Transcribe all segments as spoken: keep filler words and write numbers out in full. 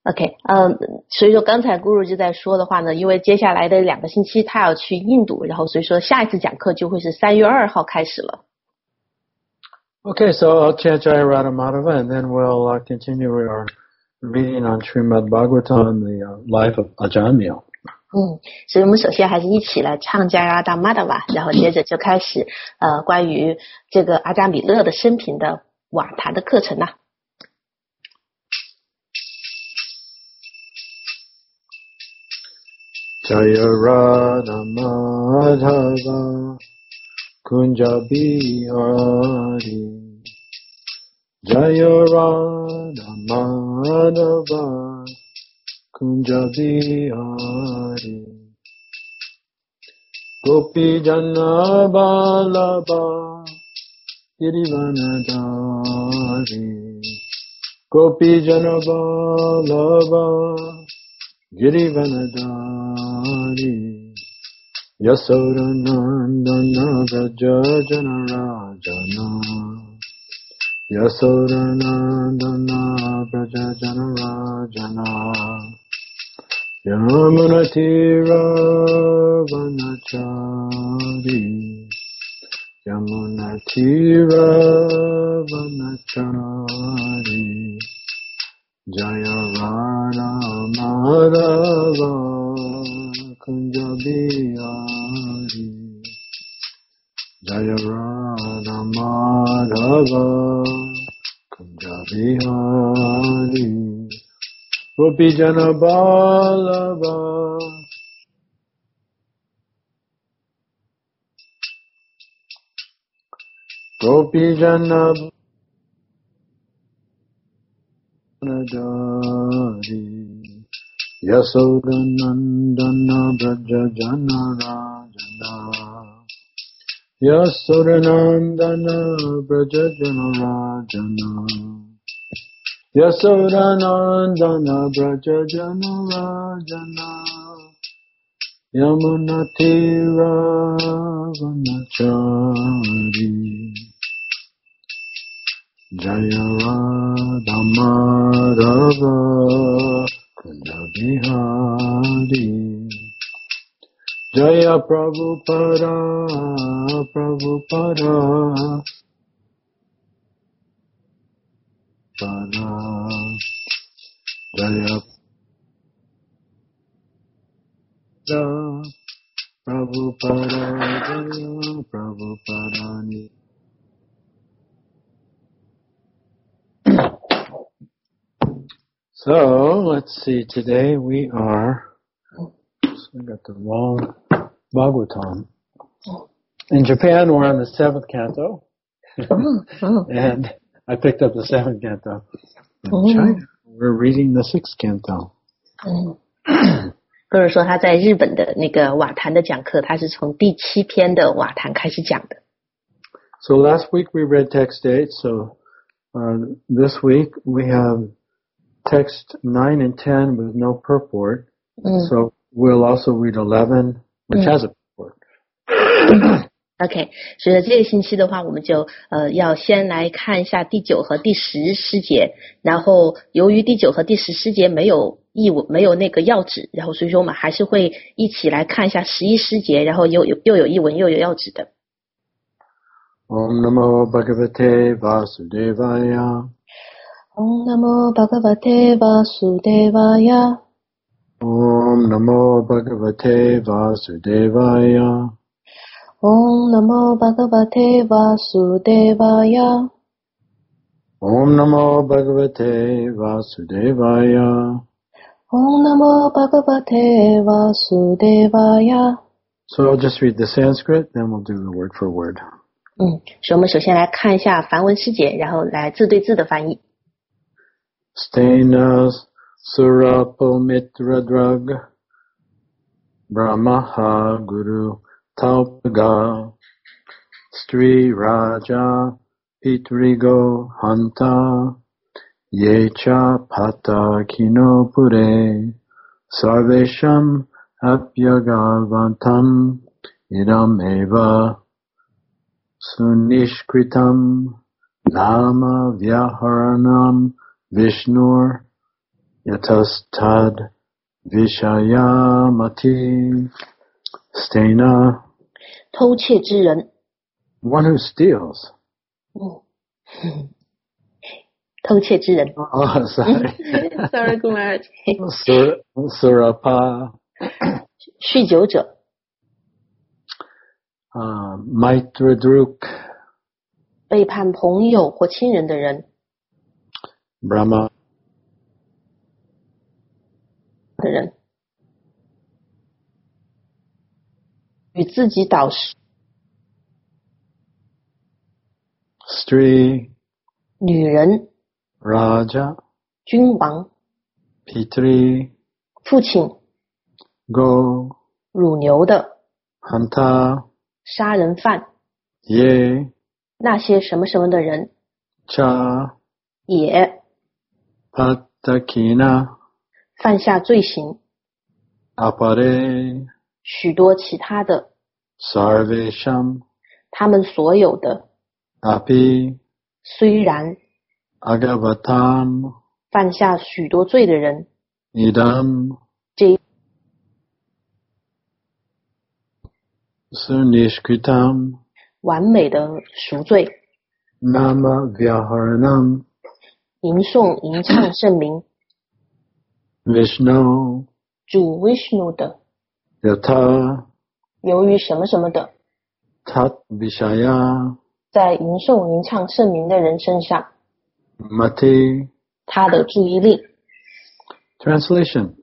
OK， 嗯，所以说刚才 Guru 就在说的话呢，因为接下来的两个星期他要去印度，然后所以说下一次讲课就会是三月二号开始了。 Okay, so I'll chant Jayarada Madhava and then we'll uh, continue our reading on Srimad Bhagavatam, the uh, life of Ajamil. 嗯，所以我们首先还是一起来唱 Jayarada Madhava， 然后接着就开始呃关于这个阿伽米勒的生平的瓦坛的课程啦。 Jayarada Madhava Kunja Bihari Jayarada Madhava Kunja Bihari Gopi Jana Balaba Girivanadari Gopi Jana Balaba Girivanadari Yasodanandana Vrajajana Rajana Yasodanandana Vrajajana Rajana Yamunatira Vanachari Yamunatira Vanachari Jaya Rana Madhava Kunja Bihari Jaya Rana Madhava Kunja Bihari Gopi Jana Balava Gopi Jana Balava Yasodanandana Vrajajana Rajana Yasodanandana Vrajajana Rajana Yasodanandana Vrajajana Rajana Yamunatira Vanachari Jaya Radha Madhava Kunja Bihari Jaya Prabhupada Prabhupada Pada Jaya Prabhupada Jaya Prabhupada So, let's see, today we are, so I got the wrong Bhagavatam. In Japan, we're on the seventh canto, and I picked up the seventh canto. In China, we're reading the sixth canto. 或者说他在日本的那个瓦坛的讲课，他是从第七篇的瓦坛开始讲的。 So last week we read text eight, so uh, this week we have text nine and ten with no purport. Mm. So we'll also read eleven, which mm. has a purport. OK， 所以这个星期的话，我们就呃要先来看一下第九和第十诗节，然后由于第九和第十诗节没有译文，没有那个要旨，然后所以说我们还是会一起来看一下十一诗节，然后又有又有译文又有要旨的。 Om Namo Bhagavate Vasudevaya Om Namo Bhagavate Vasudevaya Om Namo Bhagavate Vasudevaya Om Namo Bhagavate Vasudevaya Om Namo Bhagavate Vasudevaya Om Namo Bhagavate Vasudevaya. So I'll just read the Sanskrit, then we'll do the word for word. 嗯，所以我们首先来看一下梵文诗节，然后来字对字的翻译。 Stenas Surapomitra Drag Brahmaha Guru Taupaga Stri Raja Pitrigo Hanta Yecha Pata Kino Pure Sarvesham Apyagavantam Idam Eva Sunishkritam Nama Vyaharanam Vishnur Yatastad Vishayamati Stena. 偷窃之人 One who steals. 嗯偷窃之人 Oh, sorry. Sorry, Kumar. Sur, Surapa. 酗酒者 Uh, Maitradruk. 背叛朋友或亲人的人 Brahma. 的人与自己导师 Stri. 女人 Raja. 君王 Pitri. 父亲 Go. 乳牛的 Hanta. 杀人犯 Ye. 那些什么什么的人 Cha. 也 Patakina. 犯下罪行 Apare. 许多其他的 Sarvesham. 他们所有的 Api. 虽然 Agavatam. 犯下许多罪的人 Idam. 这 Sunishkritam. 完美的赎罪 Nama Vyaharanam. 吟诵吟唱圣名 Vishnu. 主 Vishnu 的 Yatha. 由于什么什么的 Tat Vishaya. 在吟诵吟唱圣名的人身上 Mati. 他的注意力 Translation.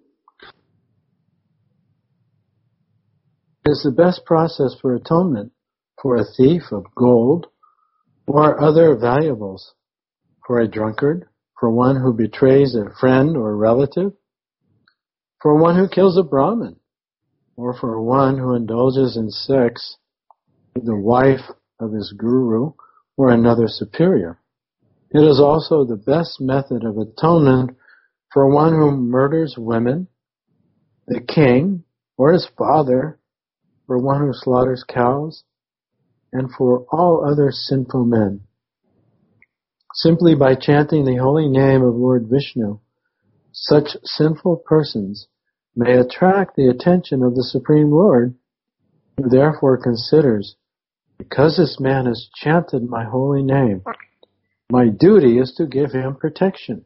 Is the best process for atonement for a thief of gold or other valuables, for a drunkard, for one who betrays a friend or relative, for one who kills a Brahmin, or for one who indulges in sex with the wife of his guru or another superior. It is also the best method of atonement for one who murders women, the king, or his father, for one who slaughters cows, and for all other sinful men. Simply by chanting the holy name of Lord Vishnu, such sinful persons may attract the attention of the Supreme Lord, who therefore considers, because this man has chanted my holy name, my duty is to give him protection.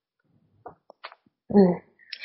嗯，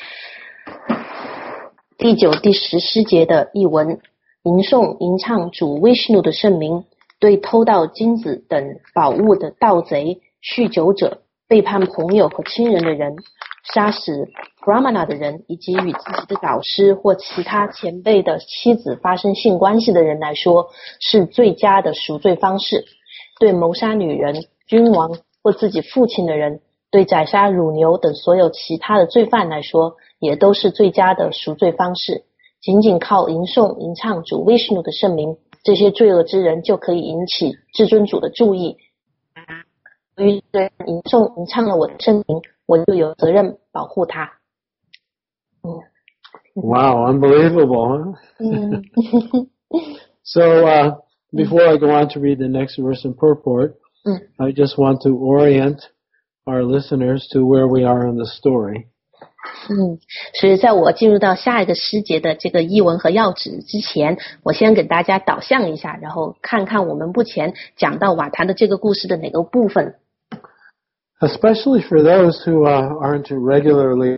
第九、第十诗节的译文，吟诵、吟唱主 Vishnu 的圣名，对偷盗金子等宝物的盗贼、酗酒者、背叛朋友和亲人的人、杀死 Brahmana 的人，以及与自己的导师或其他前辈的妻子发生性关系的人来说，是最佳的赎罪方式。对谋杀女人、君王或自己父亲的人，对宰杀乳牛等所有其他的罪犯来说，也都是最佳的赎罪方式。仅仅靠吟诵吟唱主 Vishnu 的圣名，这些罪恶之人就可以引起至尊主的注意。由于人吟诵吟唱了我的圣名，我就有责任保护他。嗯 Wow, unbelievable, huh? 嗯 So, uh, before I go on to read the next verse and purport, 嗯 I just want to orient our listeners to where we are in the story. 嗯，所以在我进入到下一个诗节的这个译文和要旨之前，我先给大家导向一下，然后看看我们目前讲到瓦坛的这个故事的哪个部分。 Especially for those who uh, aren't regularly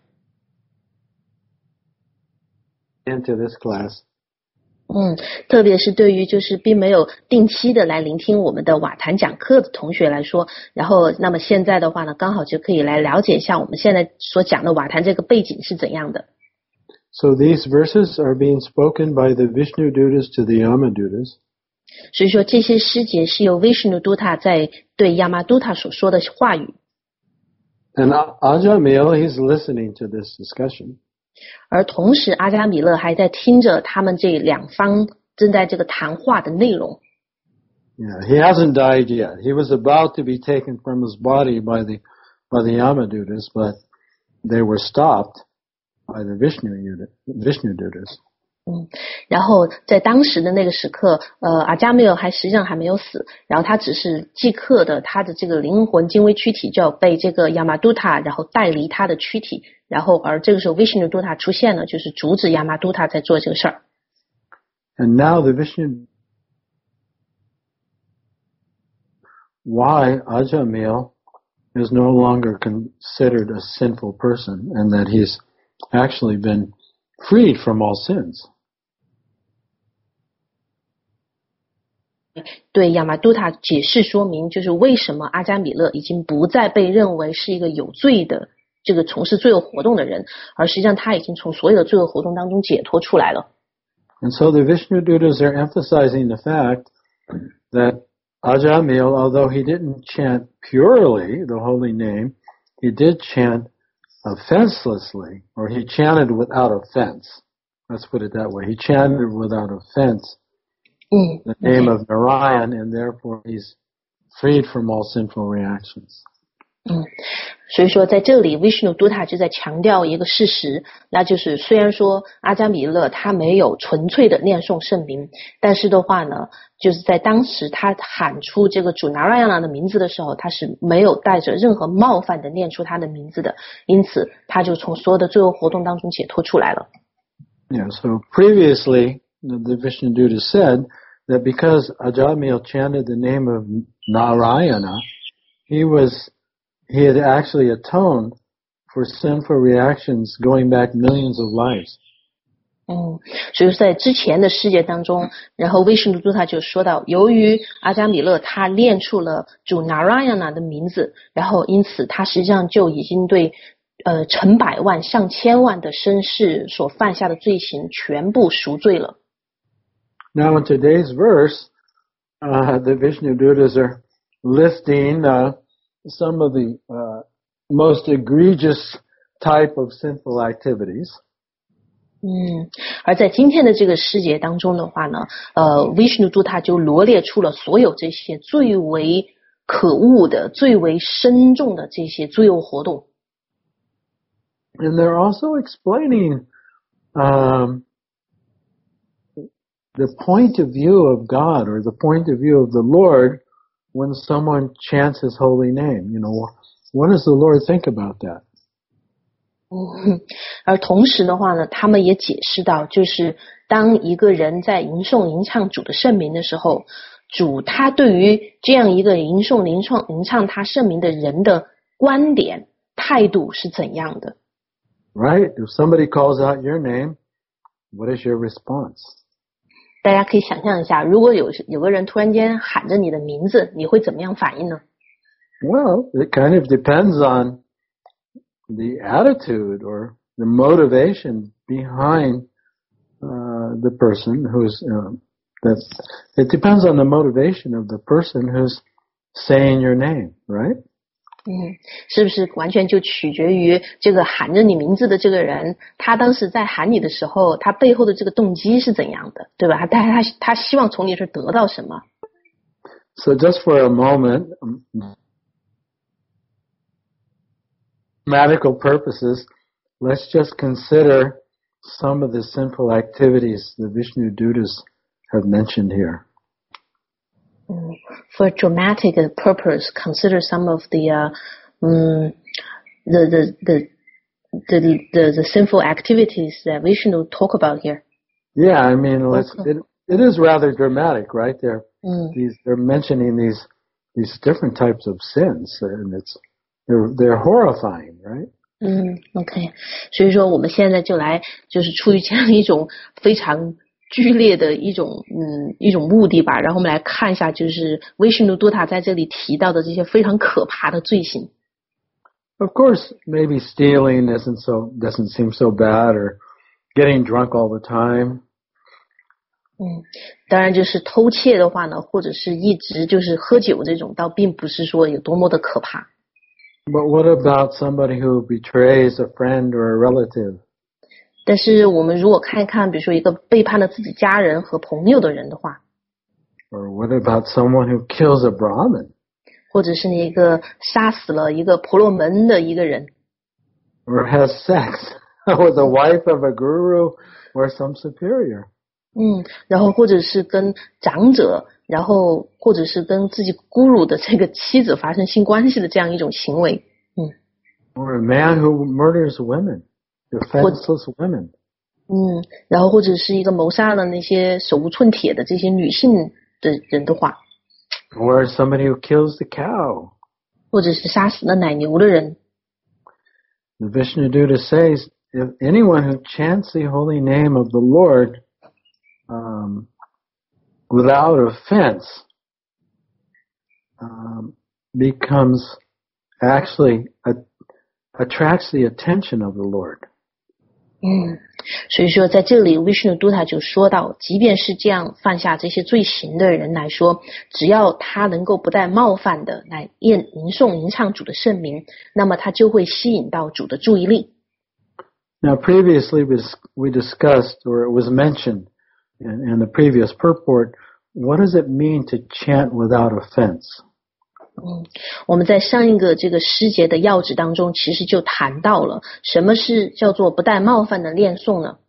into this class. 嗯，特别是对于就是并没有定期的来聆听我们的瓦坛讲课的同学来说，然后那么现在的话呢，刚好就可以来了解一下我们现在所讲的瓦坛这个背景是怎样的。 So these verses are being spoken by the Vishnu Dutas to the Yamadutas. 所以说这些诗节是由 Vishnu Duta 在对 Yamaduta 所说的话语。 And Ajamil, he's listening to this discussion. 而同时阿伽米勒还在听着他们这两方正在这个谈话的内容。 Yeah, he hasn't died yet. He was about to be taken from his body by the by the Yamadutas, but they were stopped by the Vishnu Vishnu Dutas. 嗯，然后在当时的那个时刻，呃，阿伽米勒还实际上还没有死，然后他只是即刻的，他的这个灵魂精微躯体就要被这个亚玛杜塔，然后带离他的躯体， 然后而这个时候 Vishnudutta 出现了，就是阻止 Yamadutta 在做这个事儿。 And now the Vishnu, why Ajamil is no longer considered a sinful person and that he's actually been freed from all sins. 对亚麻都塔解释说明，就是为什么阿加米勒已经不再被认为是一个有罪的这个从事罪恶活动的人，而实际上他已经从所有的罪恶活动当中解脱出来了。 And so the Vishnuduttas are emphasizing the fact that Ajamil, although he didn't chant purely the holy name, he did chant offenselessly, or he chanted without offense. Let's put it that way. He chanted without offense mm, the name okay. of Narayan, and therefore he's freed from all sinful reactions. 嗯，所以说在这里 Vishnudutta 就在强调一个事实，那就是虽然说阿加米勒他没有纯粹的念诵圣名，但是的话呢，就是在当时他喊出这个主 Narayana 的名字的时候，他是没有带着任何冒犯的念出他的名字的，因此他就从所有的罪恶活动当中解脱出来了。 Yeah, so previously the Vishnudutta said that because Ajamil chanted the name of Narayana, he was he had actually atoned for sinful reactions going back millions of lives. 嗯，所以在之前的世界当中，然后威什努杜他就说到，由于阿加米勒他念出了主 Narayana 的名字，然后因此他实际上就已经对呃成百万上千万的绅士所犯下的罪行全部赎罪了。 Now in today's verse, uh, the Vishnuduttas are listing uh, some of the uh, most egregious type of sinful activities. 嗯，而在今天的这个世界当中的话呢，呃 ，Vishnu 他就罗列出了所有这些最为可恶的、最为深重的这些罪恶活动。 And they're also explaining um, the point of view of God or the point of view of the Lord when someone chants His holy name. You know, what does the Lord think about that? 嗯，而同时的话呢，他们也解释到，就是当一个人在吟诵吟唱主的圣名的时候，主他对于这样一个吟诵吟唱吟唱他圣名的人的观点态度是怎样的 ？Right? If somebody calls out your name, what is your response? 大家可以想象一下，如果有有个人突然间喊着你的名字，你会怎么样反应呢？ Well, it kind of depends on the attitude or the motivation behind uh, the person who's uh, that's it depends on the motivation of the person who's saying your name, right? 嗯，是不是完全就取决于这个喊着你名字的这个人，他当时在喊你的时候，他背后的这个动机是怎样的，对吧？他他他希望从你这得到什么 So just for a moment, medical purposes, let's just consider some of the sinful activities the Vishnuduttas have mentioned here. For dramatic purpose, consider some of the uh, um, the, the, the the the the sinful activities that Vishnu talk about here. Yeah, I mean, let's, it it is rather dramatic, right? They're mm. these they're mentioning these these different types of sins, and it's they're they're horrifying, right? 嗯 ，OK， 所以说我们现在就来就是出于这样一种非常剧烈的一种嗯一种目的吧，然后我们来看一下，就是威什努多塔在这里提到的这些非常可怕的罪行。 Of course, maybe stealing isn't so doesn't seem so bad, or getting drunk all the time. 嗯，当然就是偷窃的话呢，或者是一直就是喝酒这种，倒并不是说有多么的可怕。 But what about somebody who betrays a friend or a relative? 但是我们如果看一看，比如说一个背叛了自己家人和朋友的人的话， Or what about someone who kills a Brahmin? 或者是那个杀死了一个婆罗门的一个人 Or has sex with the wife of a guru or some superior? 嗯，然后或者是跟长者，然后或者是跟自己 guru 的这个妻子发生性关系的这样一种行为，嗯。 Or a man who murders women, defenseless women. 嗯，然后或者是一个谋杀了那些手无寸铁的这些女性的人的话。 Or somebody who kills the cow. 或者是杀死了奶牛的人。 The Vishnuduta says, if anyone who chants the holy name of the Lord um, without offense um, becomes actually a, attracts the attention of the Lord. 嗯，所以说在这里 Vishnuduta 就说到，即便是这样犯下这些罪行的人来说，只要他能够不带冒犯的来念吟诵吟唱主的圣名，那么他就会吸引到主的注意力。 Now previously we, we discussed, or it was mentioned in, in the previous purport, what does it mean to chant without offense? 嗯，我们在上一个这个诗节的要旨当中，其实就谈到了什么是叫做不带冒犯的念诵呢？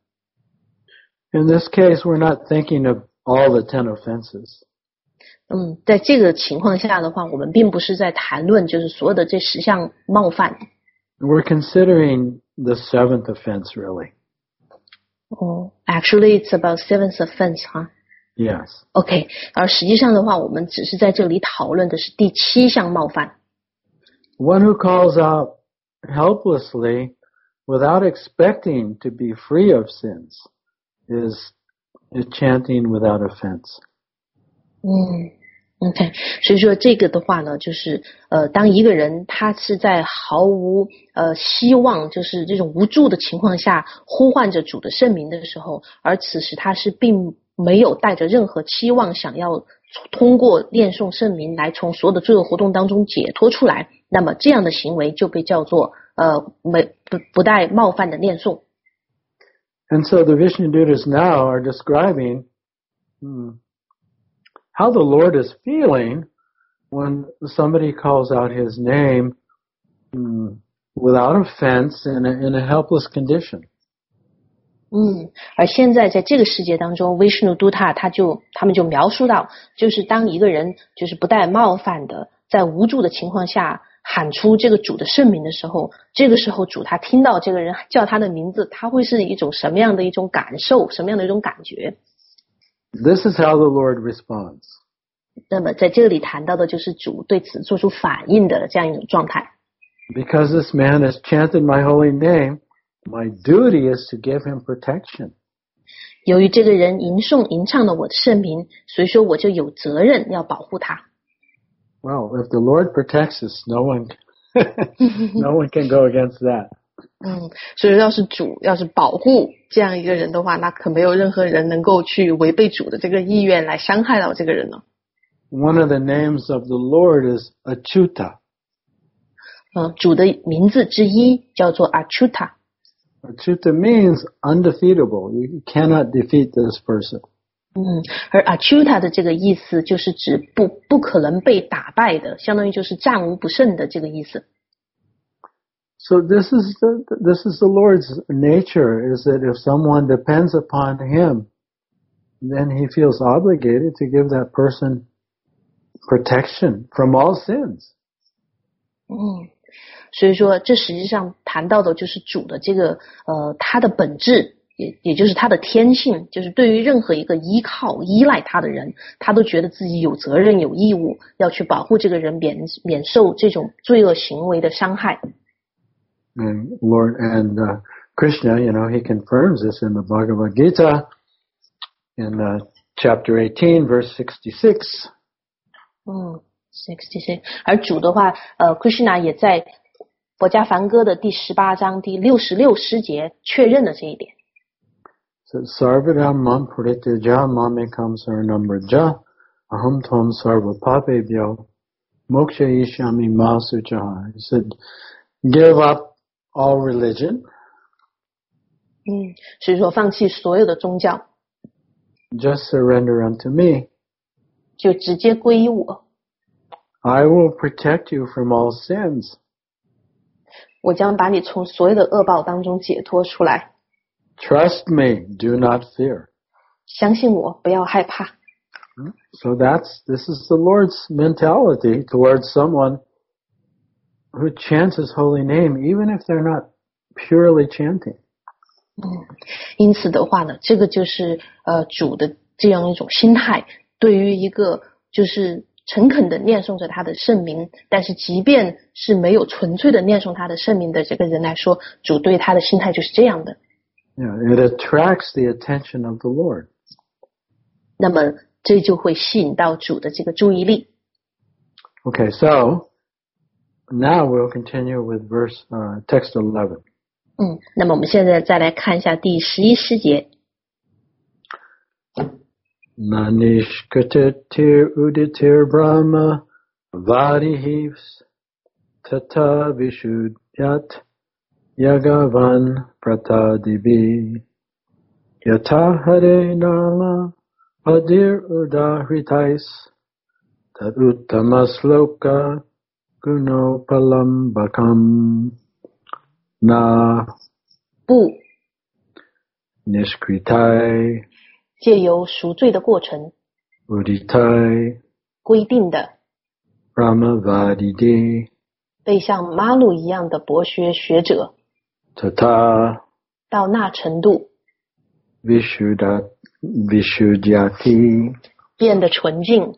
In this case, we're not thinking of all the ten offenses. 嗯，在这个情况下的话，我们并不是在谈论就是所有的这十项冒犯。 We're considering the seventh offense, really. 哦 ，Actually, it's about seventh offense, 哈。 Yes. OK， 而实际上的话，我们只是在这里讨论的是第七项冒犯。 One who calls out helplessly without expecting to be free of sins is, is chanting without offense. 嗯 ，OK， 所以说这个的话呢，就是呃，当一个人他是在毫无呃希望，就是这种无助的情况下呼唤着主的圣名的时候，而此时他是并没有带着任何期望，想要通过念诵圣名来从所有的罪恶活动当中解脱出来，那么这样的行为就被叫做呃没不不带冒犯的念诵。 And so the Vishnudutas now are describing hmm, how the Lord is feeling when somebody calls out his name hmm, without offense in a, in a helpless condition. 嗯，而现在在这个世界当中 ，Vishnuduta 他就他们就描述到，就是当一个人就是不带冒犯的，在无助的情况下喊出这个主的圣名的时候，这个时候主他听到这个人叫他的名字，他会是一种什么样的一种感受，什么样的一种感觉？ This is how the Lord responds. 那么在这里谈到的就是主对此做出反应的这样一种状态。 Because this man has chanted my holy name, my duty is to give him protection. 由于这个人吟诵吟唱了我的圣名，所以说我就有责任要保护他。 Well, if the Lord protects us, no one, no one can go against that. 嗯，所以要是主要是保护这样一个人的话，那可没有任何人能够去违背主的这个意愿来伤害到这个人了。 One of the names of the Lord is Achyuta. 嗯，主的名字之一叫做 Achyuta。 Achyuta means undefeatable. You cannot defeat this person. 嗯，而 Achyuta 的这个意思就是指不不可能被打败的，相当于就是战无不胜的这个意思。 So this is the, this is the Lord's nature, is that if someone depends upon him, then he feels obligated to give that person protection from all sins. 嗯，所以说这实际上谈到的就是主的这个呃他的本质，也也就是他的天性，就是对于任何一个依靠依赖他的人，他都觉得自己有责任有义务要去保护这个人免免受这种罪恶行为的伤害。 And Lord and uh, Krishna, you know, he confirms this in the Bhagavad Gita in uh, chapter eighteen, verse sixty-six. 嗯 ，sixty-six。而主的话，呃 ，Krishna 也在佛家梵歌的第十八章第六十六诗节确认了这一点。 So Sarvadam mam puriteja mamekam saranamraja aham tvam sarva papebhyo moksha ishami masuchaha. He said, give up all religion. 嗯，所以说放弃所有的宗教， Just surrender unto me. 就直接归于我， I will protect you from all sins. 我将把你从所有的恶报当中解脱出来。 Trust me, do not fear. 相信我，不要害怕。 So that's, this is the Lord's mentality towards someone who chants his holy name, even if they're not purely chanting. 嗯，因此的话呢，这个就是呃主的这样一种心态，对于一个就是诚恳的念诵着他的圣名，但是即便是没有纯粹的念诵他的圣名的这个人来说，主对他的心态就是这样的。 Yeah, it attracts the attention of the Lord. 那么这就会吸引到主的这个注意力。 Okay, so now we'll continue with verse uh, text eleven. 嗯，那么我们现在再来看一下第十一诗节。 Manishkatir uditir brahma varihivs tata vishudyat yagavan pratadibi yata hare nama adir udahritais tad uttamasloka gunopalambakam na 不 nishkritai 借由赎罪的过程 uditai 规定的 brahmavadide 被像马鲁一样的博学学者 tata 到那程度 vishudat vishudyati 变得纯净。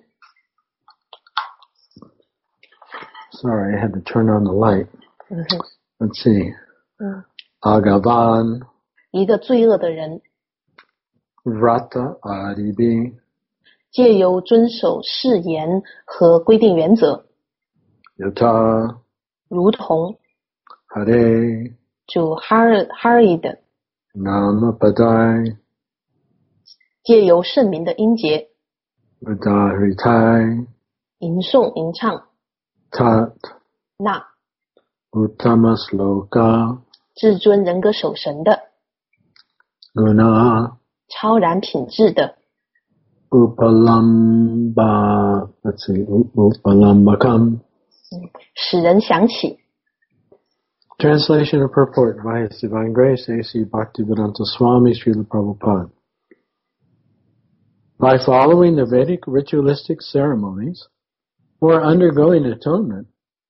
Sorry, I had to turn on the light. 嗯哼 Let's see. 嗯 Agavan 一个罪恶的人 vrata adibi 借由遵守誓言和规定原则 yata 如同 hare 主哈尔哈尔的 namapadai 借由圣名的音节 udahritai 吟诵吟唱 tat 那 uttamasloka 至尊人格守神的 guna 超然品质的 upalamba let's see upalambakam 使人想起。 Translation and purport by His Divine Grace A C Bhaktivedanta Swami Srila Prabhupada. By following the Vedic ritualistic ceremonies or undergoing atonement,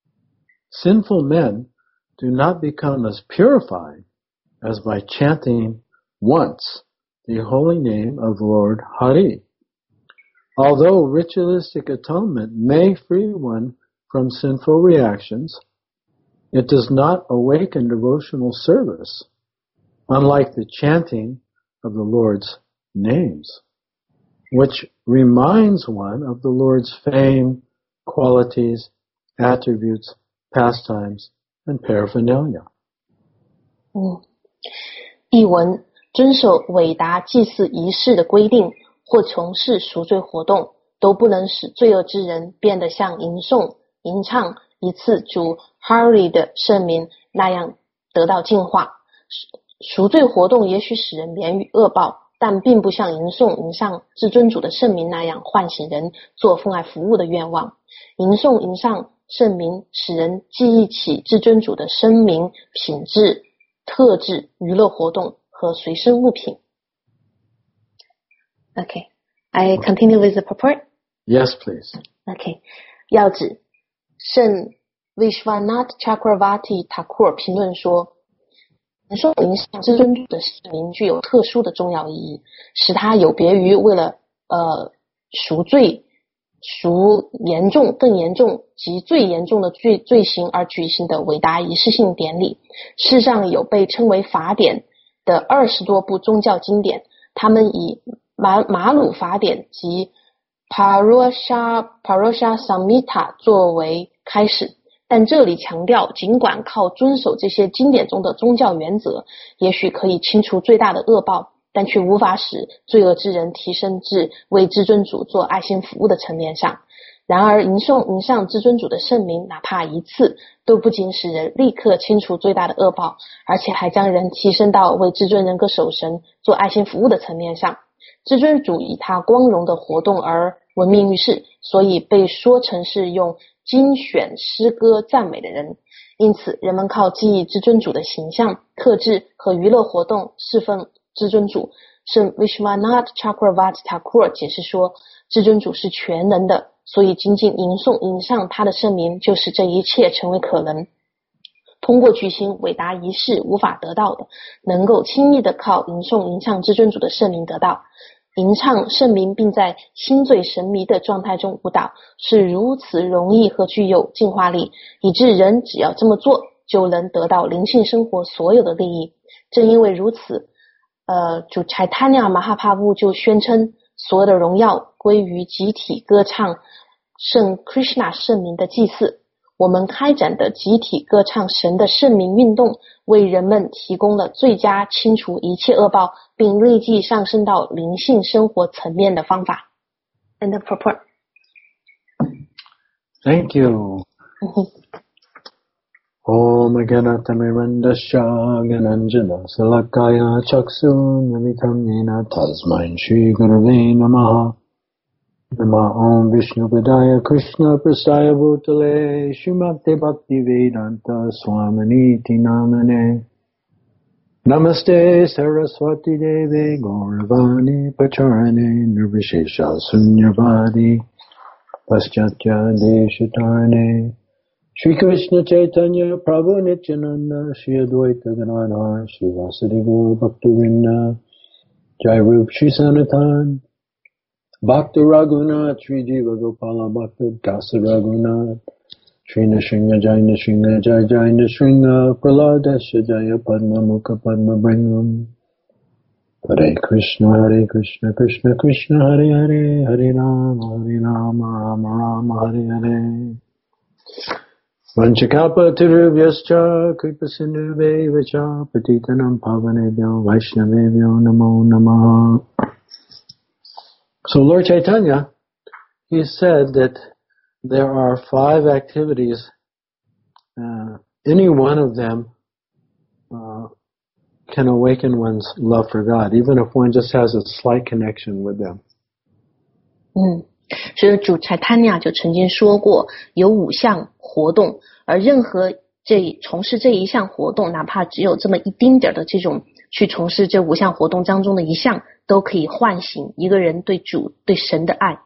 sinful men do not become as purified as by chanting once the holy name of Lord Hari. Although ritualistic atonement may free one from sinful reactions, it does not awaken devotional service, unlike the chanting of the Lord's names, which reminds one of the Lord's fame, qualities, attributes, pastimes, and paraphernalia. 嗯，译文：遵守伟达祭祀仪式的规定，或从事赎罪活动，都不能使罪恶之人变得像吟诵、吟唱一次主 Hari 的圣名那样得到净化。赎罪活动也许使人免于恶报，但并不像吟诵、吟唱至尊主的圣名那样唤醒人做奉爱服务的愿望。吟诵、吟唱圣名使人记忆起至尊主的声名、品质、特质、娱乐活动和随身物品。Okay, I continue with the purport. Yes, please. Okay, 要旨圣 Vishwanath Chakravarti Thakur 评论说，吟诵吟唱至尊主的圣名具有特殊的重要意义，使它有别于为了呃赎罪、赎严重、更严重及最严重的罪罪行而举行的伟大仪式性典礼。世上有被称为法典的二十多部宗教经典，他们以马马鲁法典及 Parosha Parosha Samhita 作为开始，但这里强调，尽管靠遵守这些经典中的宗教原则，也许可以清除最大的恶报，但却无法使罪恶之人提升至为至尊主做爱心服务的层面上。然而，吟诵吟唱至尊主的圣名，哪怕一次，都不仅使人立刻清除最大的恶报，而且还将人提升到为至尊人格守神做爱心服务的层面上。至尊主以他光荣的活动而闻名于世，所以被说成是用精选诗歌赞美的人。因此，人们靠记忆至尊主的形象、特质和娱乐活动侍奉至尊主。圣 Vishwanath Chakravarti Thakur 解释说，至尊主是全能的，所以仅仅吟诵吟唱他的圣名，就使这一切成为可能。 通过举行伟大仪式无法得到的，能够轻易的靠吟诵吟唱至尊主的圣名得到。吟唱圣名并在心醉神迷的状态中舞蹈，是如此容易和具有净化力，以致人只要这么做就能得到灵性生活所有的利益。正因为如此，呃，主Chaitanya Mahaprabhu就宣称所有的荣耀归于集体歌唱圣 Krishna 圣名的祭祀。我们开展的集体歌唱神的圣名运动，为人们提供了最佳清除一切恶报，并立即上升到灵性生活层面的方法。And the purport. Thank you. Om Ganatamirandasya Gananjana Salakaya Chaksun Namitam Yena Tasmain Shri Gurave Namaha. Nama Om Vishnu Padaya Krishna Prasaya Bhutale Srimate Bhakti Vedanta Swaminiti Namane Namaste Saraswati Deve Gauravani Pacharane Nirvishesha Sunyavadi Paschatya Deshatarane Shri Krishna Chaitanya Prabhu Nityananda Shri Advaita Gadadhar Shri Vasudeva Gaura Bhaktivinoda Jai Rup Shri Sanatan Bhakta Raghunath, Sri Jiva Gopala Bhakta Dasa Raghunath, Sri Nrsinga Jai Nrsinga Jai Jai Nrsinga, Praladesha Jaya Padma Mukha Padma Bringam. Hare Krishna, Hare Krishna, Krishna Krishna, Hare Hare, Hare Rama, Hare Rama, Rama Rama, Hare Hare. Vanchakapa Tirubhyascha, Kripa Sindhuve Vacha, Patitanam Pavanebhyo, Vaishnavebhyo, Namo Namaha. So Lord Chaitanya, he said that there are five activities. Uh, any one of them uh, can awaken one's love for God, even if one just has a slight connection with them. 嗯，所以主Chaitanya就曾经说过，有五项活动，而任何这从事这一项活动，哪怕只有这么一丁点的这种去从事这五项活动当中的一项，都可以唤醒一个人对主对神的爱。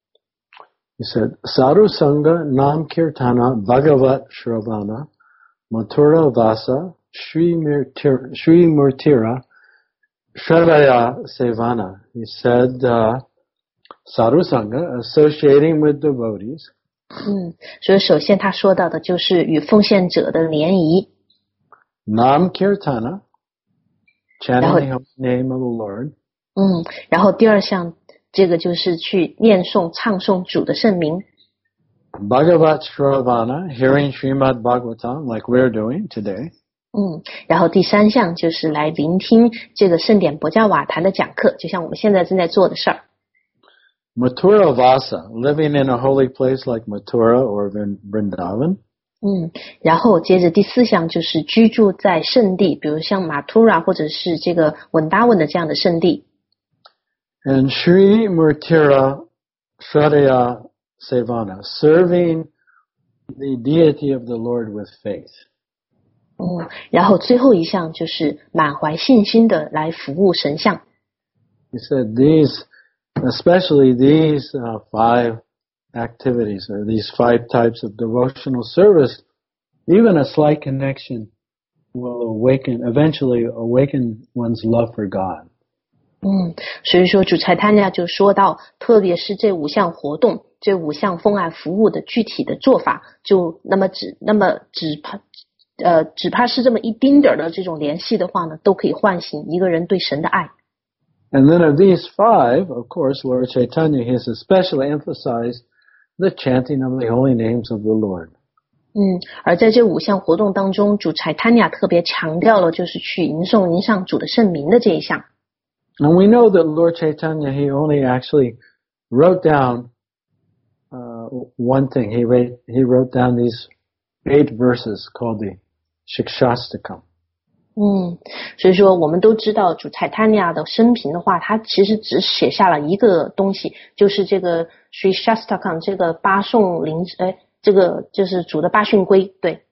He said, Sadhu Sangha Nam Kirtana Bhagavat Shravana Mathura Vasa Sri Murtira, Sri Murtira Shradaya Sevana. He said, uh, Sadhu Sangha, associating with devotees. 嗯，所以首先他说到的就是与奉献者的联谊。 Nam Kirtana, chanting the name of the Lord. 嗯，然后第二项，这个就是去念诵、唱诵主的圣名。 Bhagavat Shravana, hearing Srimad Bhagavatam, like we're doing today. 嗯，然后第三项就是来聆听这个圣典博伽瓦坛的讲课，就像我们现在正在做的事儿。 Mathura Vasa, living in a holy place like Mathura or Vrindavan. 嗯，然后接着第四项就是居住在圣地，比如像马图拉或者是这个文达文的这样的圣地。 And Sri Murtira Shradaya Sevana, serving the deity of the Lord with faith. 嗯，然后最后一项就是满怀信心的来服务神像。 He said these, especially these uh, five activities or these five types of devotional service, even a slight connection will awaken, eventually awaken one's love for God. 嗯，所以说主Chaitanya就说到，特别是这五项活动，这五项奉爱服务的具体的做法，就那么只那么只怕呃只怕是这么一丁点儿的这种联系的话呢，都可以唤醒一个人对神的爱。 And then of these five, of course, Lord Chaitanya has especially emphasized the chanting of the holy names of the Lord. 嗯，而在这五项活动当中，主Chaitanya特别强调了就是去吟诵吟唱主的圣名的这一项。 And we know that Lord Chaitanya, he only actually wrote down uh, one thing. He wrote, he wrote down these eight verses called the Shikshastakam. 嗯，所以说我们都知道主Chaitanya的生平的话，他其实只写下了一个东西，就是这个 Sri Shastakam 这个八颂灵，哎，这个就是主的八训规，对。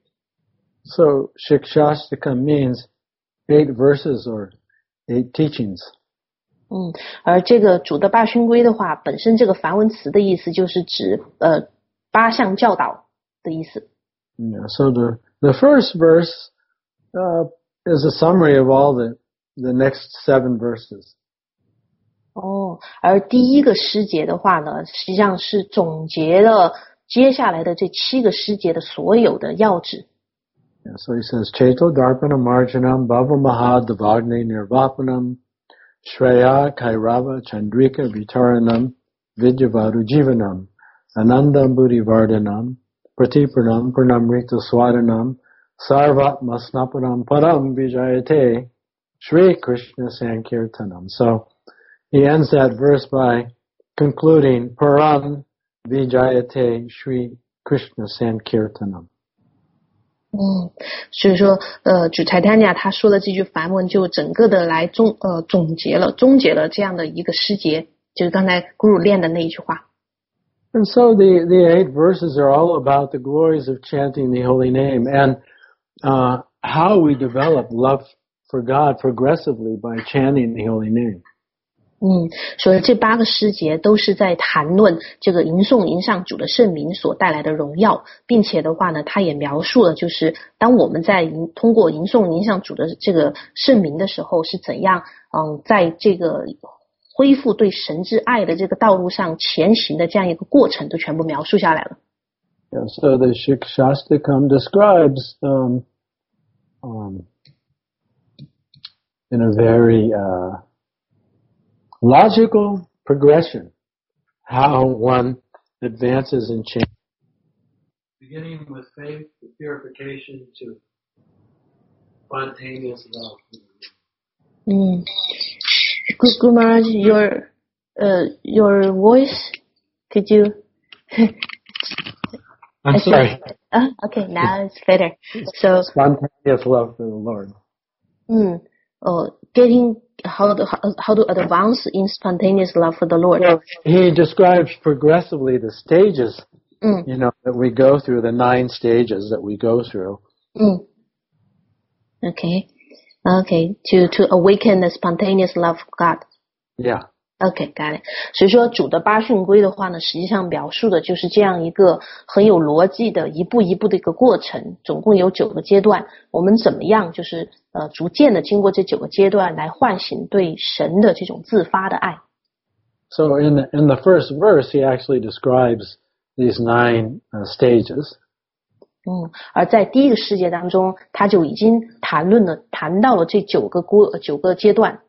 So Shikshastakam means eight verses or eight teachings. 嗯，而这个主的八训规的话，本身这个梵文词的意思就是指呃八项教导的意思。 Yeah, so the the first verse uh, is a summary of all the, the next seven verses. 哦，而第一个诗节的话呢，实际上是总结了接下来的这七个诗节的所有的要旨。 Yeah, so he says, Cheto Darpanam Marjanam Bhava Mahad Davagne Nirvapanam Shreya Kairava Chandrika Vitaranam Vidyavadu Jivanam Anandam Buddhi Vardhanam Pratipranam Pranamrita Swadanam Sarvat Masnapanam Param Vijayate Shri Krishna Sankirtanam. So he ends that verse by concluding Param Vijayate Shri Krishna Sankirtanam. 嗯，所以说，呃，主柴丹尼亚他说的这句梵文就整个的来总呃总结了终结了这样的一个诗节，就是刚才 Guru 练的那一句话。 And so the the eight verses are all about the glories of chanting the holy name and uh, how we develop love for God progressively by chanting the holy name. 嗯，所以这八个诗节都是在谈论这个吟诵吟上主的圣名所带来的荣耀，并且的话呢，他也描述了就是当我们在吟通过吟诵吟上主的这个圣名的时候是怎样，嗯，在这个恢复对神之爱的这个道路上前行的这样一个过程，都全部描述下来了。 Yeah, so the Shikshastakam describes um, um, in a very uh, logical progression how one advances in change. Beginning with faith, to purification, to spontaneous love. Mm. Guru Maharaj, your uh, your voice, could you? I'm sorry. Uh, okay, now it's better. So spontaneous love for the Lord. Mm. Oh, getting how to how to advance in spontaneous love for the Lord. Well, he describes progressively the stages, mm. you know, that we go through, the nine stages that we go through. Mm. Okay, okay, to to awaken the spontaneous love for God. Yeah. Okay, got it. 所以说主的八训规的话呢，实际上描述的就是这样一个很有逻辑的一步一步的一个过程，总共有九个阶段。我们怎么样就是呃逐渐的经过这九个阶段来唤醒对神的这种自发的爱。 So in the, in the first verse, he actually describes these nine uh, stages. 嗯，而在第一个世界当中，他就已经谈论了谈到了这九个过九个阶段。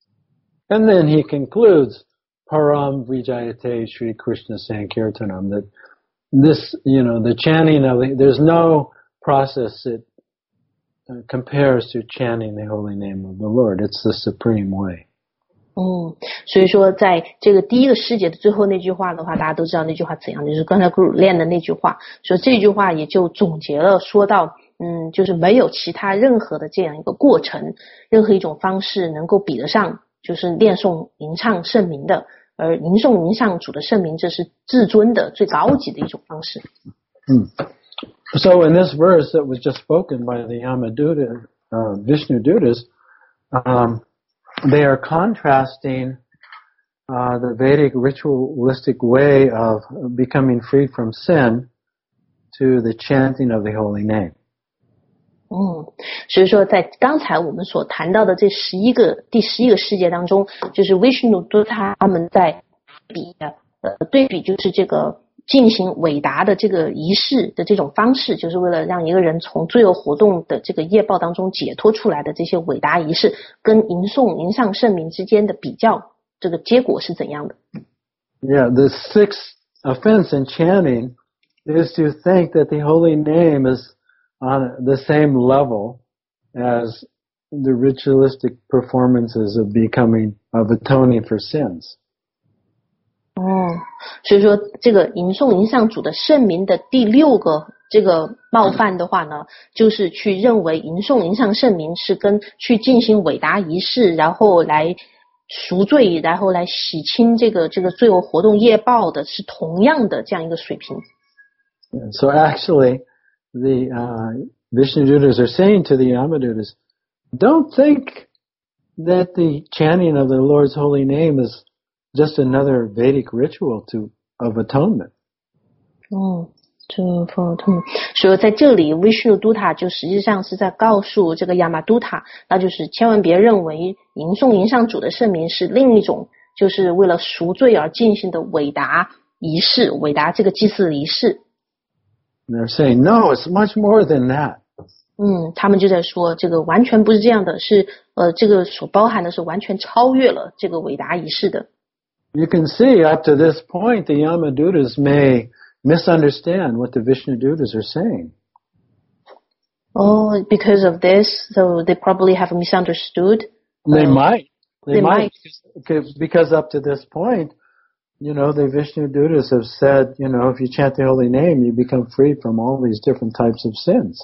And then he concludes, Param Vijayate Shri Krishna Sankirtanam, that this, you know, the chanting of the, there's no process that uh, compares to chanting the holy name of the Lord. It's the supreme way. 嗯，所以说在这个第一个师节的最后那句话的话，大家都知道那句话怎样，就是刚才 Guru 练的那句话，所以这句话也就总结了说到，嗯，就是没有其他任何的这样一个过程，任何一种方式能够比得上就是念诵吟唱圣名的，而吟诵吟上主的圣名，这是至尊的最高级的一种方式。 Hmm. So in this verse that was just spoken by the Yamaduta, uh, Vishnu Dutas, um, they are contrasting uh, the Vedic ritualistic way of becoming freed from sin to the chanting of the holy name. 嗯，所以说在刚才我们所谈到的这十一个第十一个世界当中，就是 Vishnu 都他们在比的呃对比，就是这个进行伟达的这个仪式的这种方式，就是为了让一个人从罪恶活动的这个业报当中解脱出来的这些伟达仪式，跟吟诵吟上圣名之间的比较，这个结果是怎样的 ？Yeah, the sixth offense in chanting is to think that the holy name is on the same level as the ritualistic performances of becoming, of atoning for sins. 哦，所以说这个吟诵吟上主的圣名的第六个这个冒犯的话呢，就是去认为吟诵吟上圣名是跟去进行伟达仪式，然后来赎罪，然后来洗清这个这个罪恶活动业报的是同样的这样一个水平。 So actually, the uh, Vishnu Dutas are saying to the Yamadutas, don't think that the chanting of the Lord's holy name is just another Vedic ritual to of atonement. 嗯， to for to 所以在这里 Vishnu Dutta 就实际上是在告诉这个 Yamadutta， 那就是千万别认为吟诵吟上主的圣名是另一种就是为了赎罪而进行的伟达仪式，伟达这个祭祀仪式。 They're saying, no, it's much more than that. 嗯，他们就在说这个完全不是这样的，是呃这个所包含的是完全超越了这个伟达仪式的。 You can see up to this point the Yamaduttas may misunderstand what the Vishnuduttas are saying. Oh, because of this, so they probably have misunderstood. They uh, might. They, they might. might. Because, because up to this point, you know, the Vishnuduttas have said, you know, if you chant the holy name, you become free from all these different types of sins.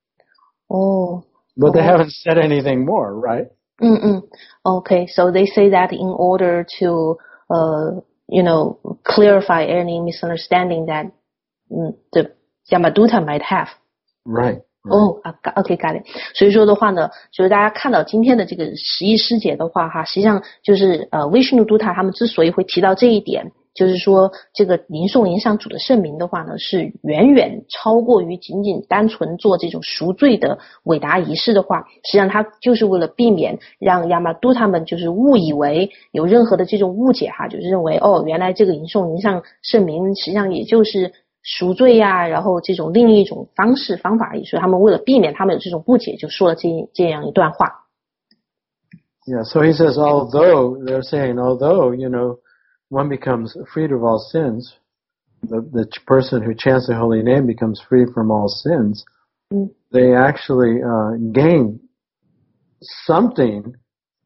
Oh. But oh. they haven't said anything more, right? Mm-mm. Okay, so they say that in order to, uh, you know, clarify any misunderstanding that mm, the Yamadutta might have. Right. 哦、oh, 啊 ，OK got it。所以说的话呢，就是大家看到今天的这个十一师节的话哈，实际上就是呃Vishnu Dutta他们之所以会提到这一点，就是说这个吟诵吟上主的圣名的话呢，是远远超过于仅仅单纯做这种赎罪的伟达仪式的话，实际上他就是为了避免让Yamadutta他们就是误以为有任何的这种误解哈，就是认为哦原来这个吟诵吟上圣名实际上也就是赎罪呀、啊，然后这种另一种方式方法而已，所以他们为了避免他们有这种误解，就说了这这样一段话。 Yeah, so he says, although they're saying, although you know, one becomes freed of all sins, the the person who chants the holy name becomes free from all sins. Mm. They actually uh, gain something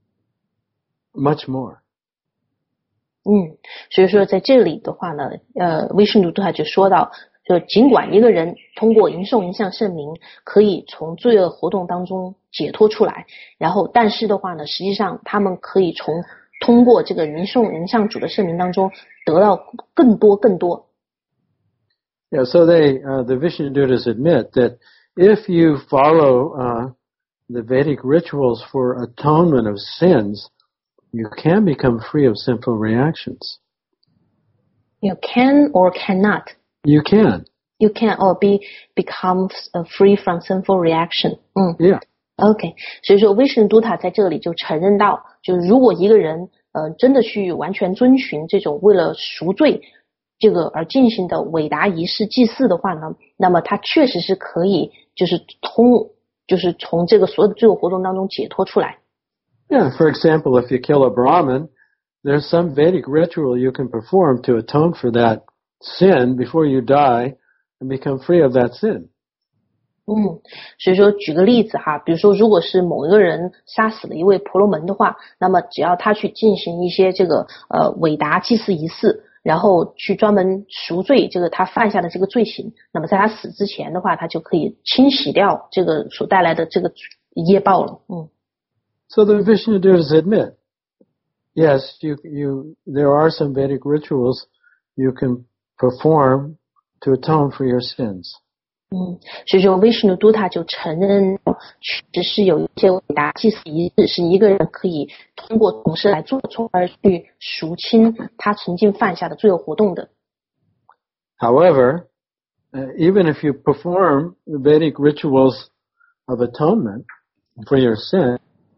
much more. 嗯，所以说在这里的话呢，呃，威什努杜他就说到，就尽管一个人通过吟诵吟上圣名可以从罪恶活动当中解脱出来，然后但是的话呢，实际上他们可以从通过这个吟诵吟上主的圣名当中得到更多更多。 Yeah, so they uh, the Vishnuduttas admit that if you follow uh, the Vedic rituals for atonement of sins, you can become free of sinful reactions. You can or cannot? You can. You can or be becomes uh, free from sinful reaction. 嗯 Yeah. OK. 所以说威什杜塔在这里就承认到，就是如果一个人呃真的去完全遵循这种为了赎罪这个而进行的伟达仪式祭祀的话呢，那么他确实是可以就是通就是从这个所有的罪恶活动当中解脱出来。 Yeah, for example, if you kill a Brahmin, there's some Vedic ritual you can perform to atone for that sin before you die and become free of that sin. 嗯，所以说举个例子哈，比如说如果是某一个人杀死了一位婆罗门的话，那么只要他去进行一些这个呃伟达祭祀仪式，然后去专门赎罪这个他犯下的这个罪行，那么在他死之前的话，他就可以清洗掉这个所带来的这个业报了。嗯。 So the Vishnuduttas admit, yes, you, you, there are some Vedic rituals you can perform to atone for your sins. 嗯，所以说威什努杜塔就承认，确实是有一些伟大祭祀仪式是一个人可以通过同事来做，从而去赎清他曾经犯下的罪恶活动的。 However, uh, even if you perform the Vedic rituals of atonement for your sin,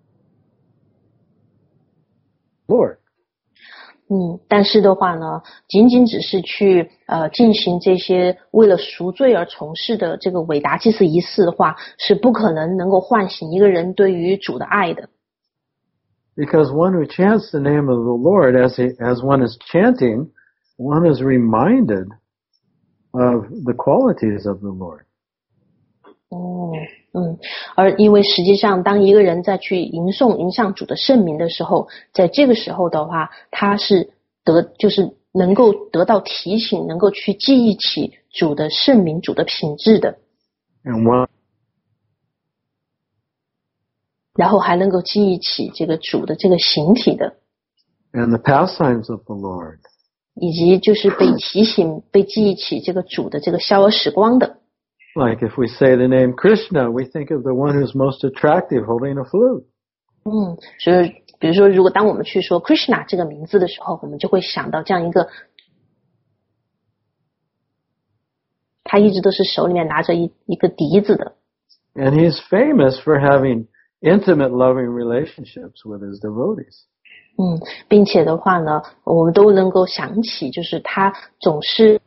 Lord. 嗯，但是的话呢，仅仅只是去呃进行这些为了赎罪而从事的这个伟大祭祀仪式的话，是不可能能够唤醒一个人对于主的爱的。 Because one who chants the name of the Lord, as he, as one is chanting, one is reminded of the qualities of the Lord. 哦，嗯，而因为实际上，当一个人在去吟诵吟上主的圣名的时候，在这个时候的话，他是得就是能够得到提醒，能够去记忆起主的圣名、主的品质的。 And one, 然后还能够记忆起这个主的这个形体的。 And the pastimes of the Lord. 以及就是被提醒、被记忆起这个主的这个逍遥时光的。 Like if we say the name Krishna, we think of the one who's most attractive holding a flute. 嗯，所以比如说，如果当我们去说 Krishna 这个名字的时候，我们就会想到这样一个他一直都是手里面拿着一一个笛子的。 And he's famous for having intimate loving relationships with his devotees. 嗯，并且的话呢，我们都能够想起，就是他总是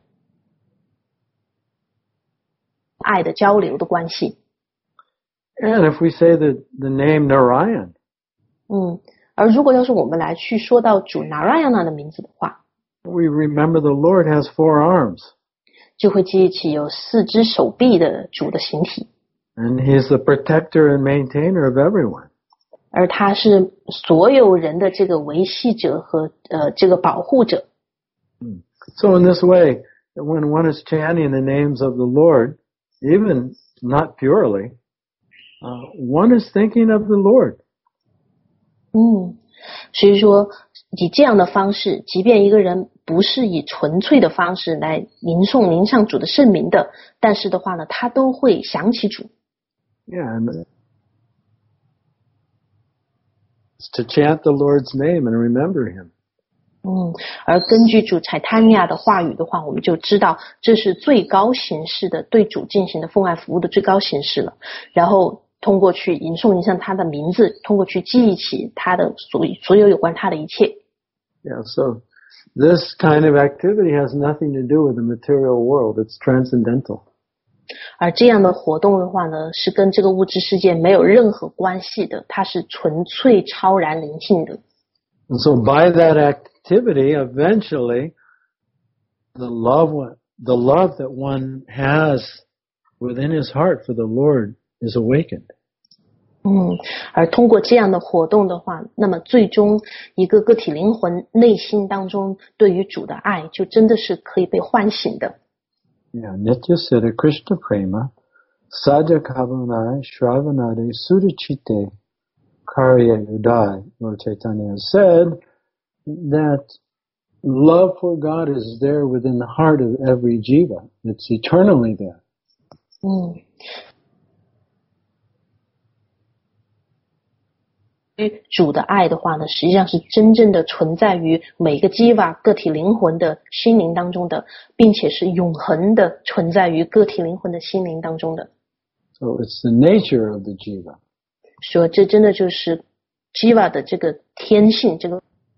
爱的交流的关系。 And if we say the, the name Narayan, 嗯，而如果要是我们来去说到主 Narayana 的名字的话， we remember the Lord has four arms. 就会记起有四只手臂的主的形体。 And he's the protector and maintainer of everyone. 而他是所有人的这个维系者和呃这个保护者。 So in this way, when one is chanting the names of the Lord, even not purely, uh, one is thinking of the Lord. 嗯，所以说以这样的方式，即便一个人不是以纯粹的方式来吟诵吟唱主的圣名的，但是的话呢，他都会想起主。 Yeah, and to chant the Lord's name and remember him. 嗯，而根据主柴塔尼亚的话语的话，我们就知道这是最高形式的对主进行的奉爱服务的最高形式了。然后通过去吟诵吟唱他的名字，通过去记忆起他的所所有有关他的一切。 Yeah, so this kind of activity has nothing to do with the material world. It's transcendental. 而这样的活动的话呢，是跟这个物质世界没有任何关系的，它是纯粹超然灵性的。 And so by that activity, eventually, the love, the love that one has within his heart for the Lord is awakened. 嗯，而通过这样的活动的话，那么最终一个个体灵魂内心当中对于主的爱，就真的是可以被唤醒的。 Yeah, Nitya Siddha Krishna Prema, Sadhya Kavanai, Shravanade, Sudachite, Karya Udai. Lord Chaitanya said that love for God is there within the heart of every jiva. It's eternally there. 嗯，主的爱的话呢，实际上是真正的存在于每个 jiva 个体灵魂的心灵当中的，并且是永恒的存在于个体灵魂的心灵当中的。 So it's the nature of the jiva. 说这真的就是 jiva 的这个天性，这个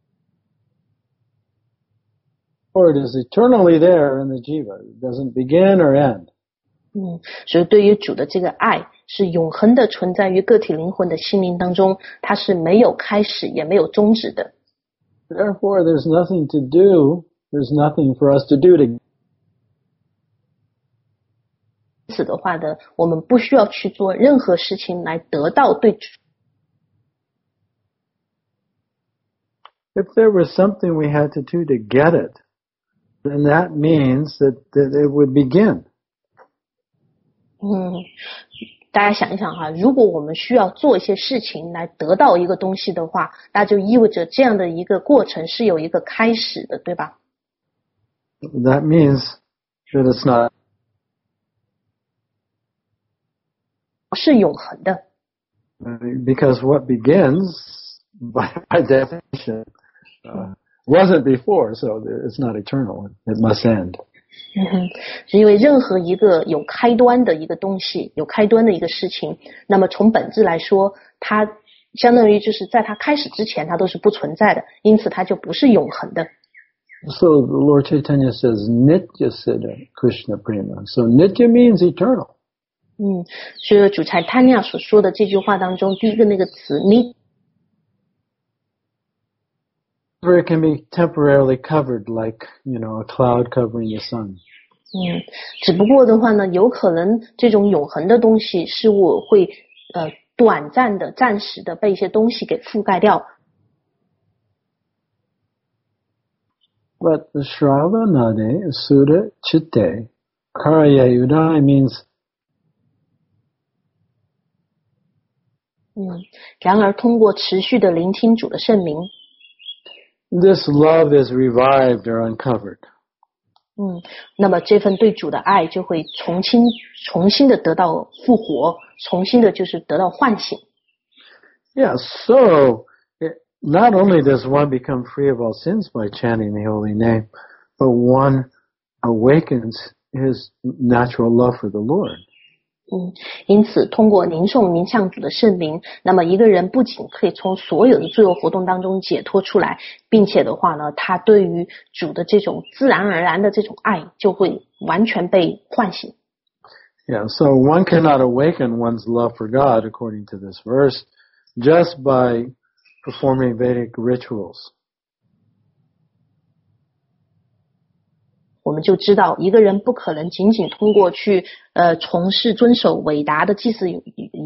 Lord is eternally there in the jiva. It doesn't begin or end. 嗯，所以对于主的这个爱是永恒的存在于个体灵魂的心灵当中，它是没有开始也没有终止的。 Therefore, there's nothing to do. There's nothing for us to do to. 因此的话呢，我们不需要去做任何事情来得到对主。 If there was something we had to do to get it, then that means that, that it would begin. 嗯，大家想一想哈，如果我们需要做一些事情来得到一个东西的话，那就意味着这样的一个过程是有一个开始的，对吧？ That means that it's not. 是永恒的。 Because what begins, by, by definition, uh, wasn't before, so it's not eternal. It must end. 嗯哼，是因为任何一个有开端的一个东西，有开端的一个事情，那么从本质来说，它相当于就是在它开始之前，它都是不存在的，因此它就不是永恒的。 So the Lord Chaitanya says, Nitya Siddha Krishna Prema. So Nitya means eternal. 嗯，所以主柴塔尼亚所说的这句话当中，第一个那个词 ，nit。 It can be temporarily covered, like, you know, a cloud covering the sun. 嗯，只不过的话呢，有可能这种永恒的东西是我会呃短暂的、暂时的被一些东西给覆盖掉。 But the Shravanade, Sudha Chitte, Karya Udai means. 嗯，然而通过持续的聆听主的圣名。 This love is revived or uncovered. 嗯，那么这份对主的爱就会重新、重新的得到复活，重新的就是得到唤醒。 Yeah, so it, not only does one become free of all sins by chanting the holy name, but one awakens his natural love for the Lord. 嗯，因此通过吟诵冥想主的圣名，那么一个人不仅可以从所有的罪恶活动当中解脱出来，并且的话呢，他对于主的这种自然而然的这种爱就会完全被唤醒。 Yeah, so one cannot awaken one's love for God, according to this verse, just by performing Vedic rituals. 我们就知道一个人不可能仅仅通过去呃从事遵守伟大的祭祀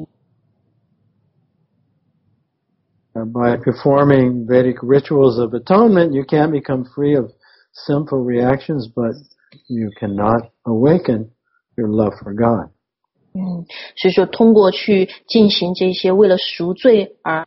By performing Vedic rituals of atonement, you can become free of sinful reactions, but you cannot awaken your love for God. 嗯，所以说通过去进行这些为了赎罪而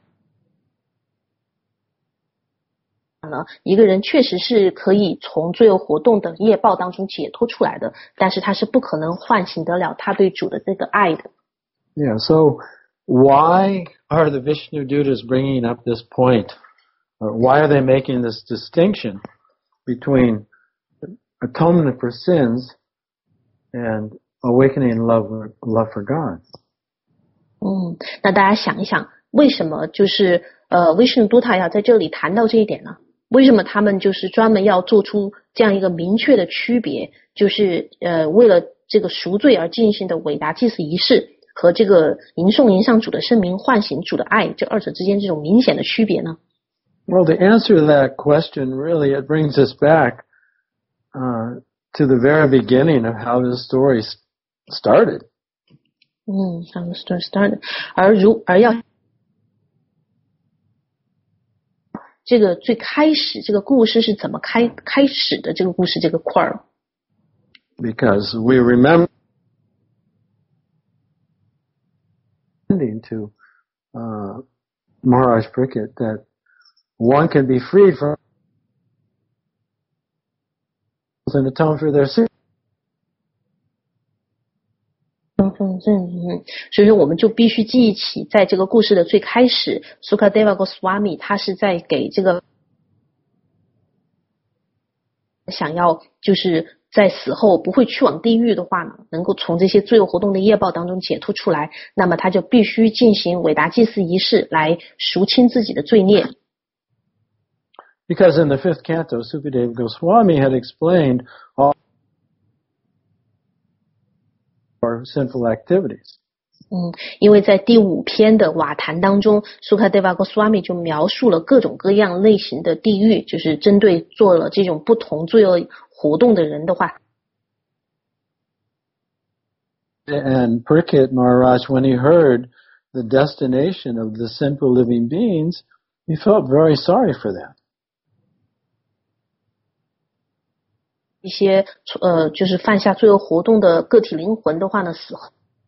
呢，一个人确实是可以从罪恶活动的业报当中解脱出来的，但是他是不可能唤醒得了他对主的这个爱的。 Yeah, so why are the Vishnu Dutas bringing up this point? Or why are they making this distinction between atonement for sins and awakening love, love for God? 嗯，那大家想一想，为什么就是呃 Vishnu Duta 要在这里谈到这一点呢？为什么他们就是专门要做出这样一个明确的区别，就是呃为了这个赎罪而进行的伟大祭祀仪式和这个吟诵吟上主的圣名唤醒主的爱，这二者之间这种明显的区别呢？ Well, the answer to that question really it brings us back uh, to the very beginning of how this story started. 嗯 how the story started. 而如而要这个最开始这个故事是怎么开开始的？这个故事这个块儿。 Because we remember to uh, Maharaj Parikshit that one can be freed from and atone for their sins. 嗯，所以说我们就必须记忆起，在这个故事的最开始 ，Sukadeva Goswami 他是在给这个想要就是在死后不会去往地狱的话呢，能够从这些罪恶活动的业报当中解脱出来，那么他就必须进行伟大祭祀仪式来赎清自己的罪孽。 Because in the fifth canto, Sukadeva Goswami had explained all our sinful activities. 嗯，因为在第五篇的瓦坛当中 Sukadeva Goswami 就描述了各种各样类型的地狱，就是针对做了这种不同罪恶活动的人的话。 And Parikshit Maharaj, when he heard the destination of the sinful living beings, he felt very sorry for them. 一些呃，就是犯下罪恶活动的个体灵魂的话呢，死后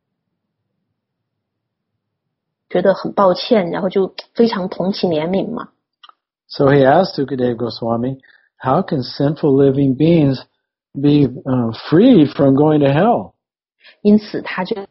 觉得很抱歉，然后就非常同情怜悯嘛。 So he asked Sukadeva Goswami, how can sinful living beings be uh, freed from going to hell? 因此他就，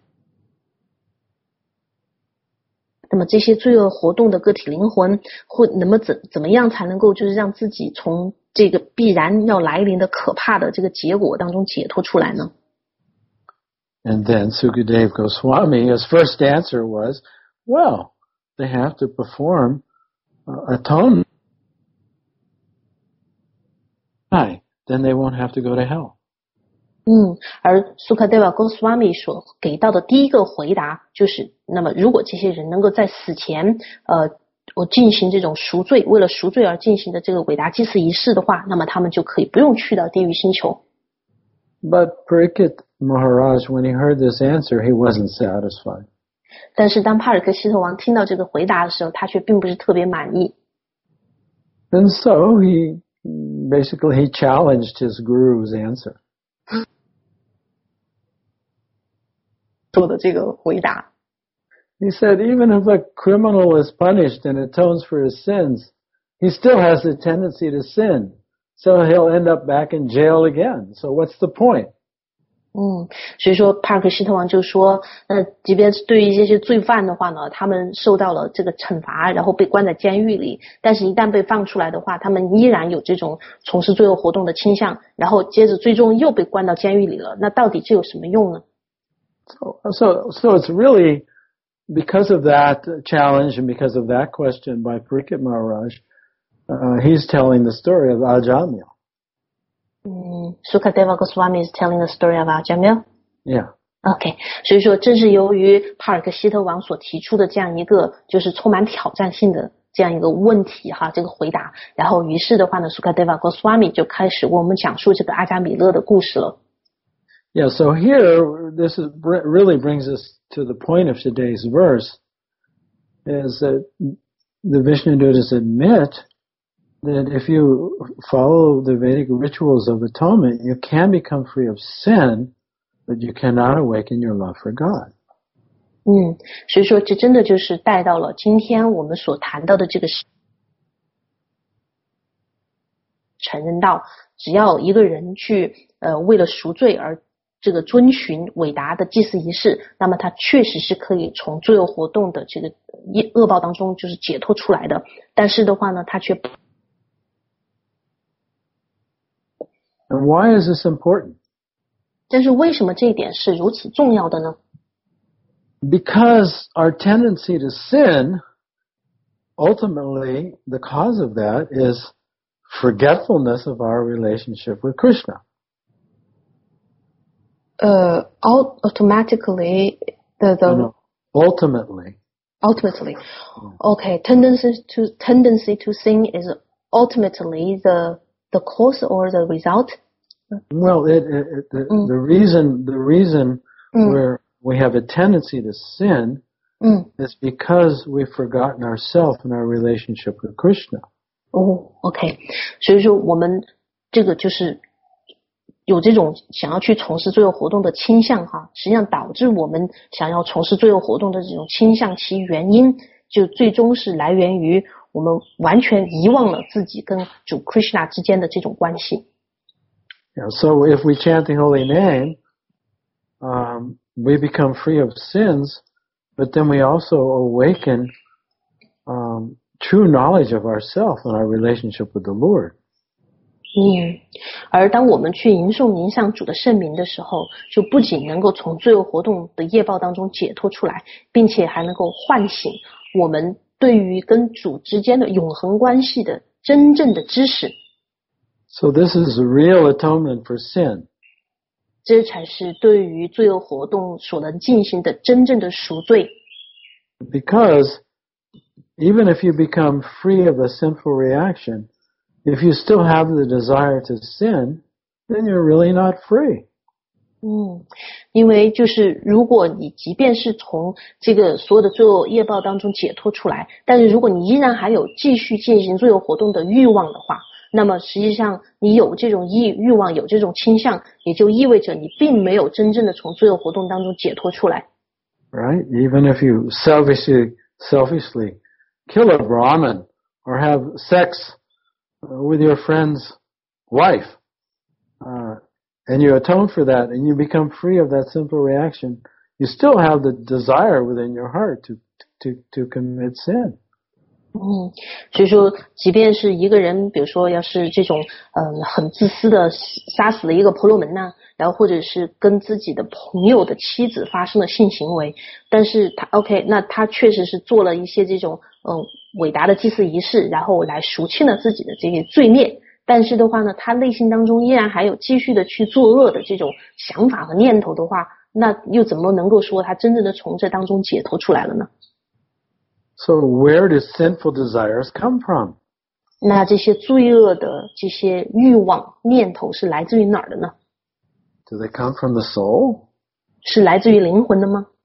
那么这些罪恶活动的个体灵魂会那么怎怎么样才能够就是让自己从这个必然要来临的可怕的这个结果当中解脱出来呢？ And then Sukadeva Goswami, his first answer was, well, they have to perform uh, atonement. Then they won't have to go to hell. 嗯，而 Sukadeva Goswami 所给到的第一个回答就是，那么如果这些人能够在死前，呃，我进行这种赎罪，为了赎罪而进行的这个伟大祭祀仪式的话，那么他们就可以不用去到地狱星球。 But Parikshit Maharaj, when he heard this answer, he wasn't satisfied. 但是当帕尔克希特王听到这个回答的时候，他却并不是特别满意。 And so he basically he challenged his guru's answer. 做的这个回答。 He said, even if a criminal is punished and atones for his sins, he still has a tendency to sin. So he'll end up back in jail again. So what's the point? 嗯，所以说帕尔克希特王就说，呃，即便是对于这些罪犯的话呢，他们受到了这个惩罚，然后被关在监狱里，但是一旦被放出来的话，他们依然有这种从事罪恶活动的倾向，然后接着最终又被关到监狱里了，那到底这有什么用呢？ So, so, so it's really because of that challenge and because of that question by Parikshit Maharaj, uh, he's telling the story of Ajamil. Mm, Sukadeva Goswami is telling the story of Ajamil? Yeah. OK, 所以说正是由于帕尔克希特王所提出的这样一个就是充满挑战性的这样一个问题哈，这个回答，然后于是的话呢 Sukadeva Goswami 就开始为我们讲述这个阿迦米勒的故事了。 Yeah, so here, this is, really brings us to the point of today's verse, is that the Vishnudutas admit that if you follow the Vedic rituals of atonement, you can become free of sin, but you cannot awaken your love for God. 嗯，所以说这真的就是带到了今天我们所谈到的这个承认到，只要一个人去呃为了赎罪而这个遵循伟大的祭祀仪式，那么他确实是可以从罪恶活动的这个恶报当中就是解脱出来的。但是的话呢，他却 And why is this important? 但是为什么这一点是如此重要的呢？ Because our tendency to sin, ultimately, the cause of that is forgetfulness of our relationship with Krishna. Uh, automatically, the, the no, ultimately. Ultimately, okay. Tendency to tendency to sin is ultimately the the cause or the result. Well, it, it, it, the, mm. the reason the reason mm. where we have a tendency to sin mm. is because we've forgotten ourselves and our relationship with Krishna. Oh, okay. 所以说我们这个就是有这种想要去从事罪恶活动的倾向哈，实际上导致我们想要从事罪恶活动的这种倾向，其原因就最终是来源于我们完全遗忘了自己跟主 Krishna 之间的这种关系。 Yeah, so if we chant the holy name, um, we become free of sins, but then we also awaken um, true knowledge of ourselves and our relationship with the Lord. 嗯，而当我们去吟诵吟唱主的圣名的时候，就不仅能够从罪恶活动的业报当中解脱出来，并且还能够唤醒我们对于跟主之间的永恒关系的真正的知识。 So this is real atonement for sin. 这才是对于罪恶活动所能进行的真正的赎罪。 Because even if you become free of a sinful reaction, if you still have the desire to sin, then you're really not free. 嗯，因为就是如果你即便是从这个所有的罪恶业报当中解脱出来，但是如果你依然还有继续进行罪恶活动的欲望的话，那么实际上你有这种欲欲望，有这种倾向，也就意味着你并没有真正的从罪恶活动当中解脱出来。 Right? Even if you selfishly, selfishly kill a Brahmin or have sex with your friend's wife, uh, and you atone for that and you become free of that sinful reaction, you still have the desire within your heart to, to, to commit sin. 嗯，所以说即便是一个人比如说要是这种嗯、呃、很自私的杀死了一个婆罗门呐，然后或者是跟自己的朋友的妻子发生了性行为，但是他 OK 那他确实是做了一些这种嗯、呃、伟大的祭祀仪式，然后来赎清了自己的这些罪孽，但是的话呢他内心当中依然还有继续的去作恶的这种想法和念头的话，那又怎么能够说他真正的从这当中解脱出来了呢？ So where do sinful desires come from? 那这些罪恶的这些欲望念头是来自于哪儿的呢？ Do they come from the soul? 是来自于灵魂的吗？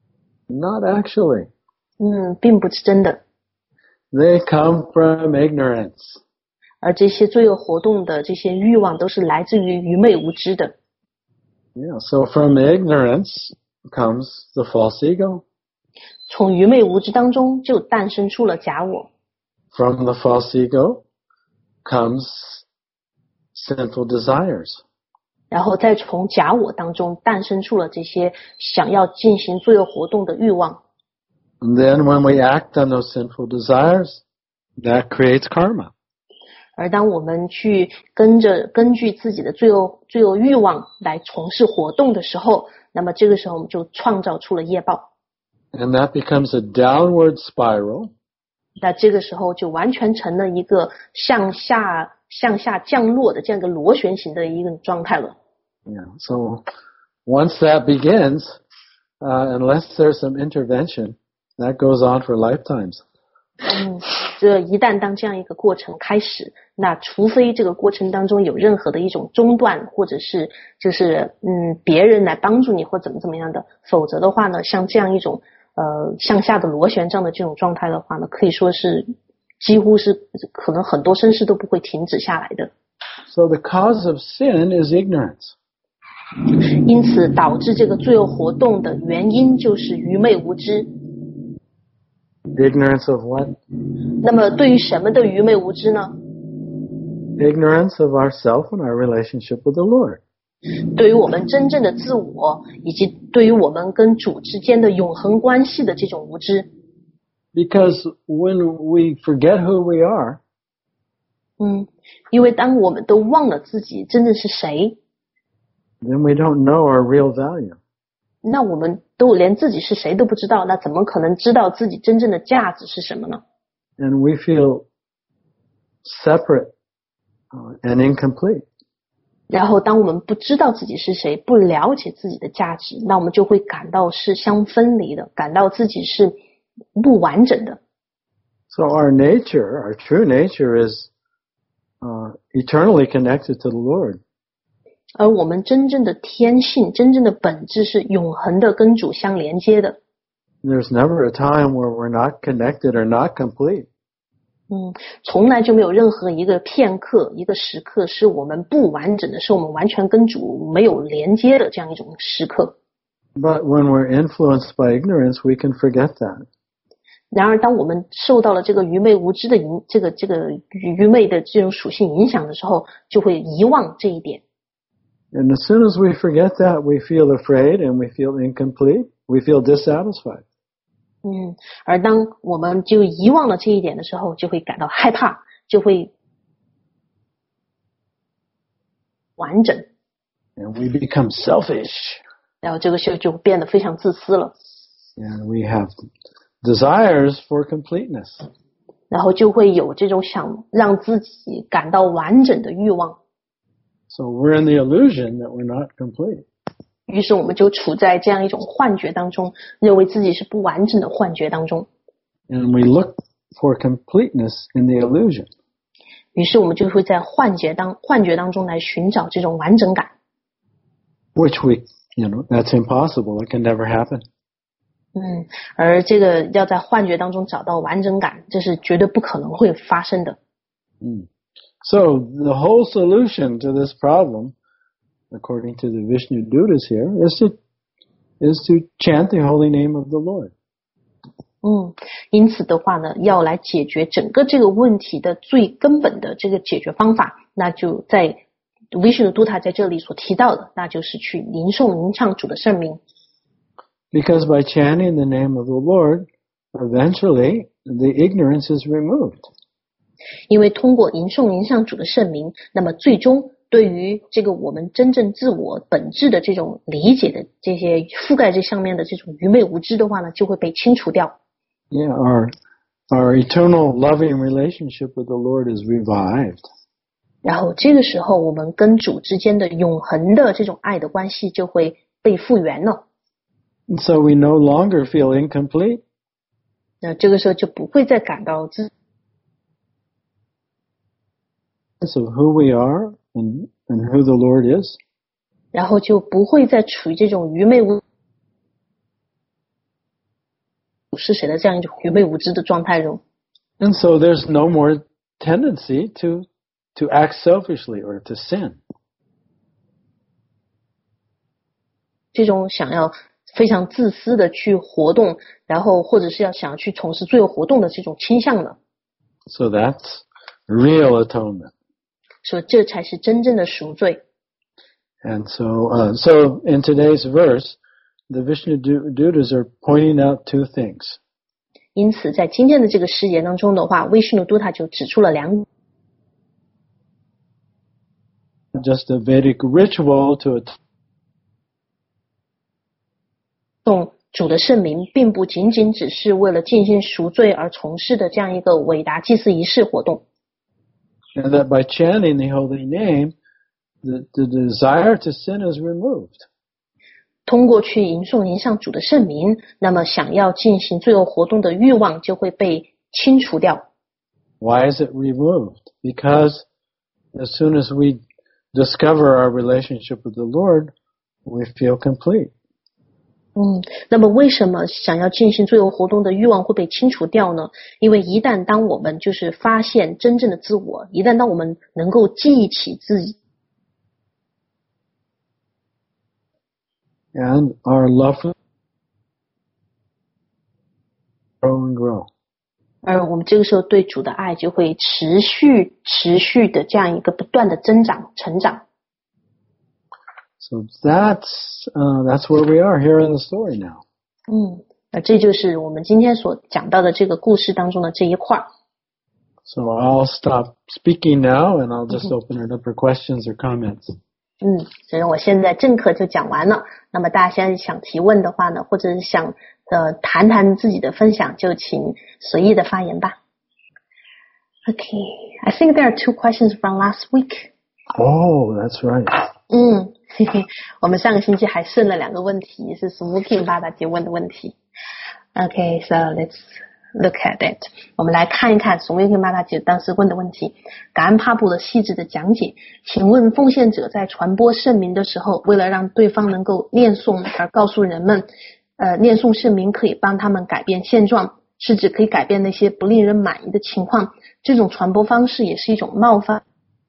Not actually. 嗯，并不是真的。 They come from ignorance. 而这些罪恶活动的这些欲望都是来自于愚昧无知的。 Yeah, so from ignorance comes the false ego. 从愚昧无知当中就诞生出了假我。 From the false ego comes sinful desires. 然后再从假我当中诞生出了这些想要进行罪恶活动的欲望。 And then when we act on those sinful desires, that creates karma. 而当我们去跟着根据自己的罪恶罪恶欲望来从事活动的时候，那么这个时候我们就创造出了业报。 And that becomes a downward spiral. 那这个时候就完全成了一个向下向下降落的这样一个螺旋形的一个状态了。 Yeah. So once that begins, uh, unless there's some intervention, that goes on for lifetimes. 嗯，这一旦当这样一个过程开始，那除非这个过程当中有任何的一种中断，或者是就是嗯别人来帮助你或怎么怎么样的，否则的话呢，像这样一种呃向下的螺旋状的这种状态的话呢，可以说是几乎是可能很多生世都不会停止下来的。 So the cause of sin is ignorance. 因此导致这个罪恶活动的原因就是愚昧无知。 Ignorance of what? 那么对于什么的愚昧无知呢？ Ignorance of ourself and our relationship with the Lord. 对于我们真正的自我，以及对于我们跟主之间的永恒关系的这种无知。 Because when we forget who we are, 嗯，因为当我们都忘了自己真正是谁， then we don't know our real value. 那我们都连自己是谁都不知道，那怎么可能知道自己真正的价值是什么呢？ And we feel separate uh, and incomplete. 然后当我们不知道自己是谁，不了解自己的价值，那我们就会感到是相分离的，感到自己是不完整的。 So our nature, our true nature is uh, eternally connected to the Lord. 而我们真正的天性，真正的本质是永恒的跟主相连接的。 There's never a time where we're not connected or not complete. 嗯，从来就没有任何一个片刻、一个时刻是我们不完整的，是我们完全跟主没有连接的这样一种时刻。 But when we're influenced by ignorance, we can forget that. 然而，当我们受到了这个愚昧无知的影，这个这个愚昧的这种属性影响的时候，就会遗忘这一点。 And as soon as we forget that, we feel afraid and we feel incomplete. We feel dissatisfied. 嗯，而当我们就遗忘了这一点的时候，就会感到害怕，就会完整。 And we become selfish. 然后这个时候就变得非常自私了。 And we have desires for completeness. 然后就会有这种想让自己感到完整的欲望。 So we're in the illusion that we're not complete. 于是我们就处在这样一种幻觉当中，认为自己是不完整的幻觉当中。 And we look for completeness in the illusion. 于是我们就会在幻觉当幻觉当中来寻找这种完整感。 Which we, you know, that's impossible. It can never happen. 嗯，而这个要在幻觉当中找到完整感，这是绝对不可能会发生的。 Mm. So the whole solution to this problem, according to the Vishnu Dutas here, is to is to chant the holy name of the Lord. 嗯，因此的话呢，要来解决整个这个问题的最根本的这个解决方法，那就在 Vishnu Duta 在这里所提到的，那就是去吟诵吟唱主的圣名。 Because by chanting the name of the Lord, eventually the ignorance is removed. 因为通过吟诵吟唱主的圣名，那么最终对于这个我们真正自我本质的这种理解的这些覆盖这上面的这种愚昧无知的话呢，就会被清除掉。 Yeah, our our eternal loving relationship with the Lord is revived. 然后这个时候，我们跟主之间的永恒的这种爱的关系就会被复原了。 And so we no longer feel incomplete. 那这个时候就不会再感到自 of who we are and, and who the Lord is. 然后就不会再处于这种愚昧无是谁的这样一种愚昧无知的状态中。 And so there's no more tendency to to act selfishly or to sin. 这种想要非常自私的去活动，然后或者是要想要去从事罪恶活动的这种倾向了。 So that's real atonement. 说这才是真正的赎罪。 And so, uh, so in today's verse, the Vishnu Dutas are pointing out two things. 因此，在今天的这个诗节当中的话，威什努都他就指出了两 just a Vedic ritual to 种主的圣名，并不仅仅只是为了进行赎罪而从事的这样一个伟大祭祀仪式活动。 And that by chanting the holy name, the, the desire to sin is removed. 通过去吟诵吟上主的圣名，那么想要进行罪恶活动的欲望就会被清除掉。 Why is it removed? Because as soon as we discover our relationship with the Lord, we feel complete. 嗯，那么为什么想要进行罪恶活动的欲望会被清除掉呢？因为一旦当我们就是发现真正的自我，一旦当我们能够记忆起自己。 And our love grow and grow. 而我们这个时候对主的爱就会持续、持续的这样一个不断的增长、成长。 So that's uh, that's where we are here in the story now. 嗯，那这就是我们今天所讲到的这个故事当中的这一块。 So I'll stop speaking now, and I'll just open it up for questions or comments. 嗯，所以我现在正课就讲完了。那么大家现在想提问的话呢，或者是想呃谈谈自己的分享，就请随意的发言吧。Okay, I think there are two questions from last week. Oh, that's right. 嗯，嘿嘿，我们上个星期还剩了两个问题，是 Sumuki 巴大姐问的问题。Okay, so let's look at it. 我们来看一看 Sumuki 巴大姐当时问的问题。感恩帕布的细致的讲解。请问奉献者在传播圣名的时候，为了让对方能够念诵而告诉人们，呃，念诵圣名可以帮他们改变现状，是指可以改变那些不令人满意的情况。这种传播方式也是一种冒犯。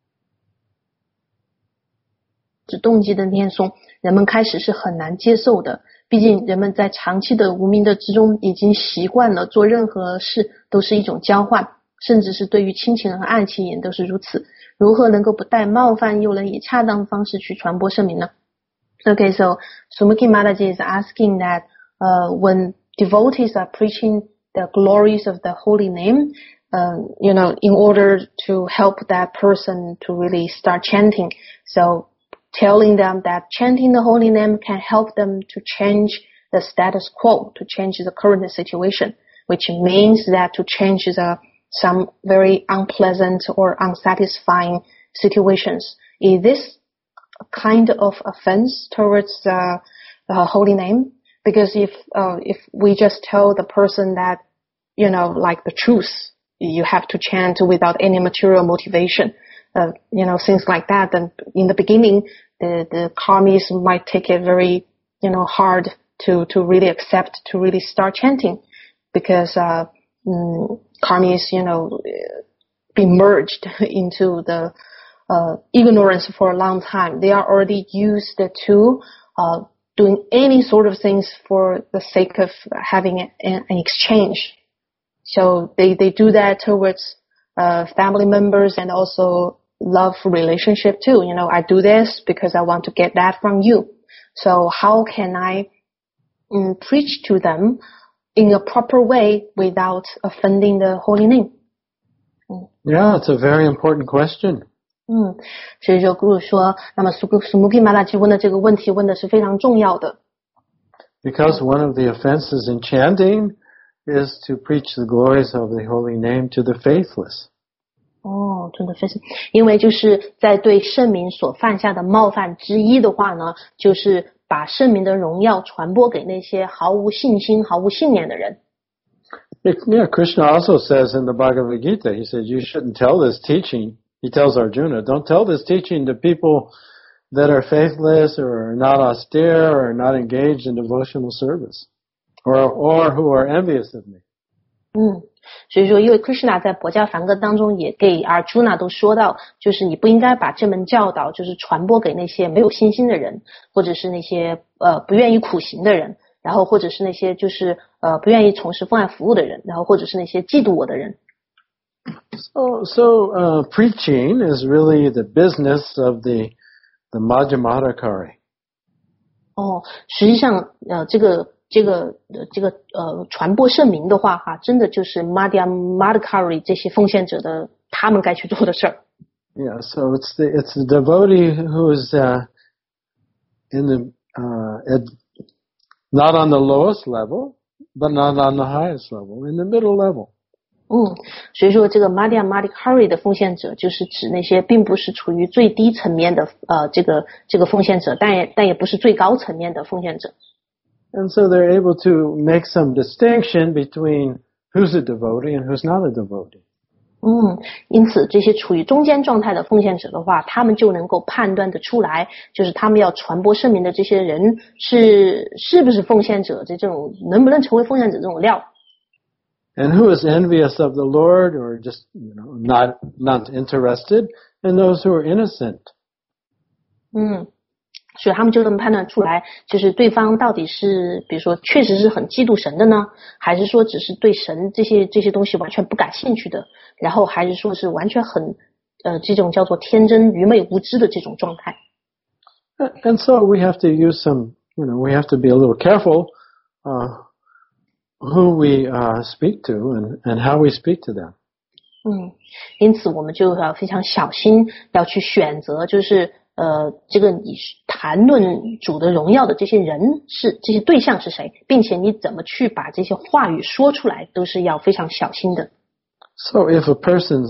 指动机的念诵，人们开始是很难接受的。毕竟人们在长期的无名的之中已经习惯了做任何事都是一种交换，甚至是对于亲情和爱情也都是如此。如何能够不带冒犯又能以恰当的方式去传播圣名呢？ Okay, so Sumuki Mataji is asking that uh, when devotees are preaching the glories of the holy name, uh, you know, in order to help that person to really start chanting, so telling them that chanting the holy name can help them to change the status quo, to change the current situation, which means that to change the, some very unpleasant or unsatisfying situations. Is this a kind of offense towards the, the holy name? Because if, uh, if we just tell the person that, you know, like the truth, you have to chant without any material motivation, uh, you know, things like that, then in the beginning, the, the karmis might take it very, you know, hard to, to really accept, to really start chanting, because, uh, mm, karmis, you know, be merged into the, uh, ignorance for a long time. They are already used to, uh, doing any sort of things for the sake of having an, an exchange. So they, they do that towards, uh, family members and also love relationship too. You know, I do this because I want to get that from you. So how can I um, preach to them in a proper way without offending the holy name? Yeah, it's a very important question. 嗯，所以就如果说，那么苏苏穆基马拉基问的这个问题问的是非常重要的。 Because one of the offenses in chanting is to preach the glories of the holy name to the faithless. 哦，真的非常，因为就是在对圣名所犯下的冒犯之一的话呢，就是把圣名的荣耀传播给那些毫无信心、毫无信念的人。 Yeah, Krishna also says in the Bhagavad Gita, he says, you shouldn't tell this teaching. He tells Arjuna, don't tell this teaching to people that are faithless or are not austere or are not engaged in devotional service or, or who are envious of me. 嗯。所以说，因为 Krishna 在博迦梵歌当中也给 Arjuna 都说到，就是你不应该把这门教导就是传播给那些没有信心的人，或者是那些呃不愿意苦行的人，然后或者是那些就是呃不愿意从事奉爱服务的人，然后或者是那些嫉妒我的人。 So, so uh, preaching is really the business of the the Madhyamadikari. 哦，实际上呃这个这个呃这个呃传播圣名的话哈，真的就是 Madhyamadikari 这些奉献者的他们该去做的事儿。 Yeah, so it's the it's the devotee who is uh, in the uh, at, not on the lowest level, but not on the highest level, in the middle level. 嗯，所以说这个 Madhyamadikari 的奉献者就是指那些并不是处于最低层面的呃这个这个奉献者，但也但也不是最高层面的奉献者。 And so they're able to make some distinction between who's a devotee and who's not a devotee. 嗯，因此这些处于中间状态的奉献者的话，他们就能够判断得出来，就是他们要传播圣名的这些人是是不是奉献者，这种能不能成为奉献者这种料。 And who is envious of the Lord or just, you know, not not interested, and those who are innocent. 嗯，所以他们就能判断出来，就是对方到底是比如说确实是很嫉妒神的呢，还是说只是对神这些这些东西完全不感兴趣的，然后还是说是完全很呃这种叫做天真愚昧无知的这种状态。 And so we have to use some, you know, we have to be a little careful uh, who we uh, speak to and, and how we speak to them. 嗯，因此我们就要非常小心，要去选择，就是呃，这个你谈论主的荣耀的这些人是这些对象是谁，并且你怎么去把这些话语说出来，都是要非常小心的。 So if a person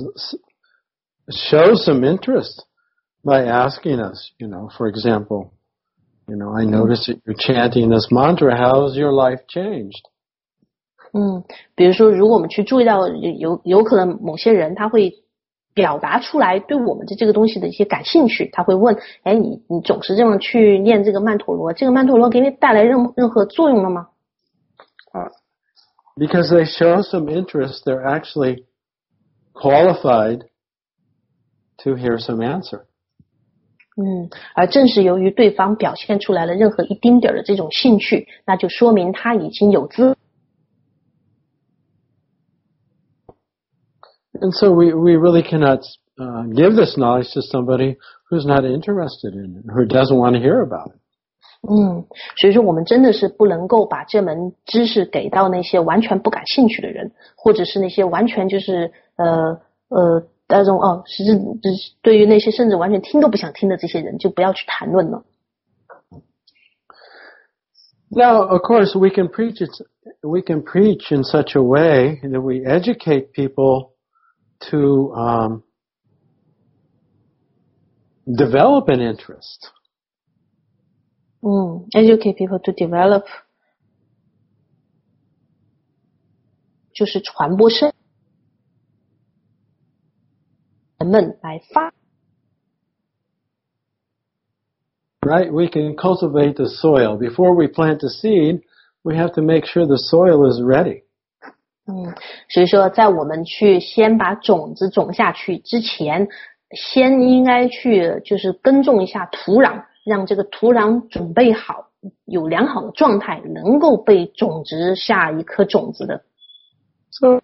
shows some interest by asking us, you know, for example, you know, I notice that you're chanting this mantra, how has your life changed? 嗯，比如说，如果我们去注意到有有可能某些人他会表达出来对我们的这个东西的一些感兴趣，他会问，哎，你你总是这样去念这个曼陀罗，这个曼陀罗给你带来任任何作用了吗？ Uh, because they show some interest, they're actually qualified to hear some answer. 嗯，而正是由于对方表现出来了任何一丁点的这种兴趣，那就说明他已经有资。 And so we, we really cannot uh, give this knowledge to somebody who's not interested in it, who doesn't want to hear about it. 嗯，所以说我们真的是不能够把这门知识给到那些完全不感兴趣的人，或者是那些完全就是呃呃那种哦，是是对于那些甚至完全听都不想听的这些人，就不要去谈论了。 Now, of course, we can preach it, we can preach in such a way that we educate people to um, develop an interest. 嗯 educate people to develop 就是传播圣人们来发。 Right? We can cultivate the soil. Before we plant the seed, we have to make sure the soil is ready. 嗯，所以说在我们去先把种子种下去之前，先应该去就是耕种一下土壤，让这个土壤准备好，有良好的状态，能够被种植下一颗种子的。 So,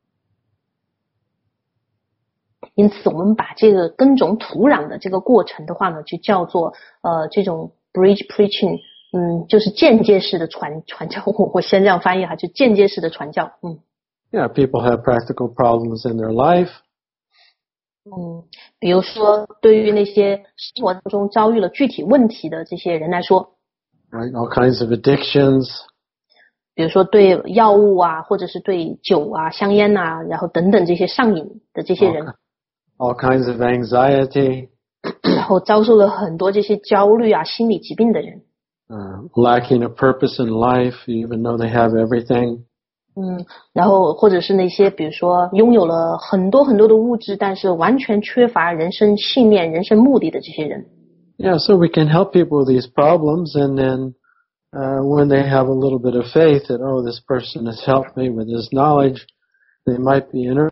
因此我们把这个耕种土壤的这个过程的话呢，就叫做呃这种 bridge preaching， 嗯，就是间接式的传传教。我我先这样翻译哈，就间接式的传教。嗯。 Yeah, people have practical problems in their life. 嗯，比如说对于那些生活当中遭遇了具体问题的这些人来说， Right? All kinds of addictions. 比如说对药物啊，或者是对酒啊、香烟啊，然后等等这些上瘾的这些人， All, all kinds of anxiety. 然后遭受了很多这些焦虑啊、心理疾病的人， Uh, lacking a purpose in life, even though they have everything. 嗯，然后或者是那些比如说拥有了很多很多的物质，但是完全缺乏人生信念、人生目的的这些人。 Yeah, so we can help people with these problems, and then uh, when they have a little bit of faith that, oh, this person has helped me with this knowledge, they might be interested.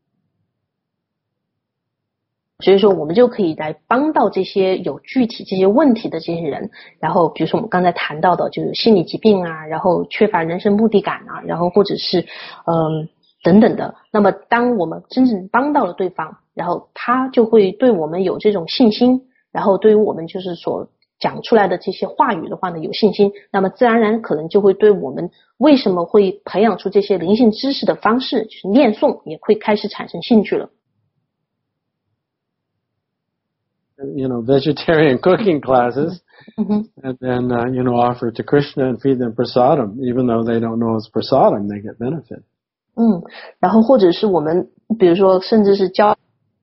所以说我们就可以来帮到这些有具体这些问题的这些人，然后比如说我们刚才谈到的就是心理疾病啊，然后缺乏人生目的感啊，然后或者是嗯等等的。那么当我们真正帮到了对方，然后他就会对我们有这种信心，然然后对于我们就是所讲出来的这些话语的话呢有信心，那么自然而然可能就会对我们为什么会培养出这些灵性知识的方式，就是念诵也会开始产生兴趣了。 You know, vegetarian cooking classes, mm-hmm. and then, uh, you know, offer it to Krishna and feed them prasadam. Even though they don't know it's prasadam, they get benefit. 嗯，然后或者是我们，比如说，甚至是教，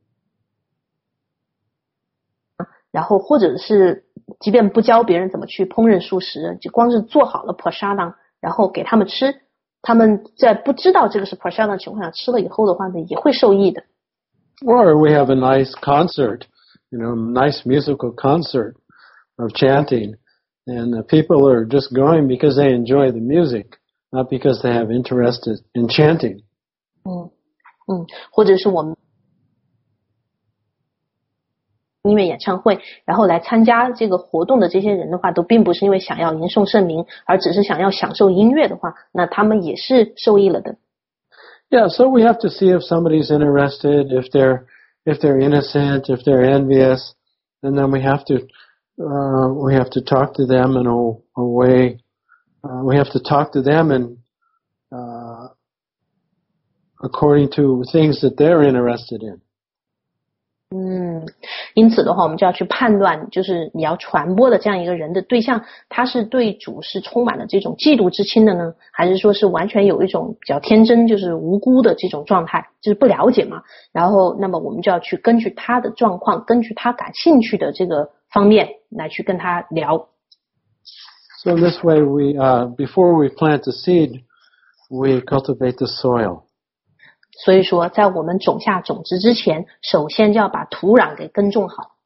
然后或者是，即便不教别人怎么去烹饪素食，就光是做好了 prasadam， 然后给他们吃，他们在不知道这个是 prasadam 的情况下吃了以后的话呢，也会受益的。 Or we have a nice concert.You know, nice musical concert of chanting, and uh, people are just going because they enjoy the music, not because they have interest in chanting. 嗯嗯，或者是我们音乐演唱会，然后来参加这个活动的这些人的话，都并不是因为想要吟诵圣名，而只是想要享受音乐的话，那他们也是受益了的。 Yeah, so we have to see if somebody's interested, if they're.If they're innocent, if they're envious, and then we have to uh, we have to talk to them in a, a way. Uh, we have to talk to them in uh, according to things that they're interested in. 嗯，因此的话，我们就要去判断，就是你要传播的这样一个人的对象，他是对主是充满了这种嫉妒之心的呢，还是说是完全有一种比较天真，就是无辜的这种状态，就是不了解嘛。然后，那么我们就要去根据他的状况，根据他感兴趣的这个方面来去跟他聊。 So in this way, we uh, before we plant the seed, we cultivate the soil. 所以说在我们种下种子之前，首先就要把土壤给耕种好。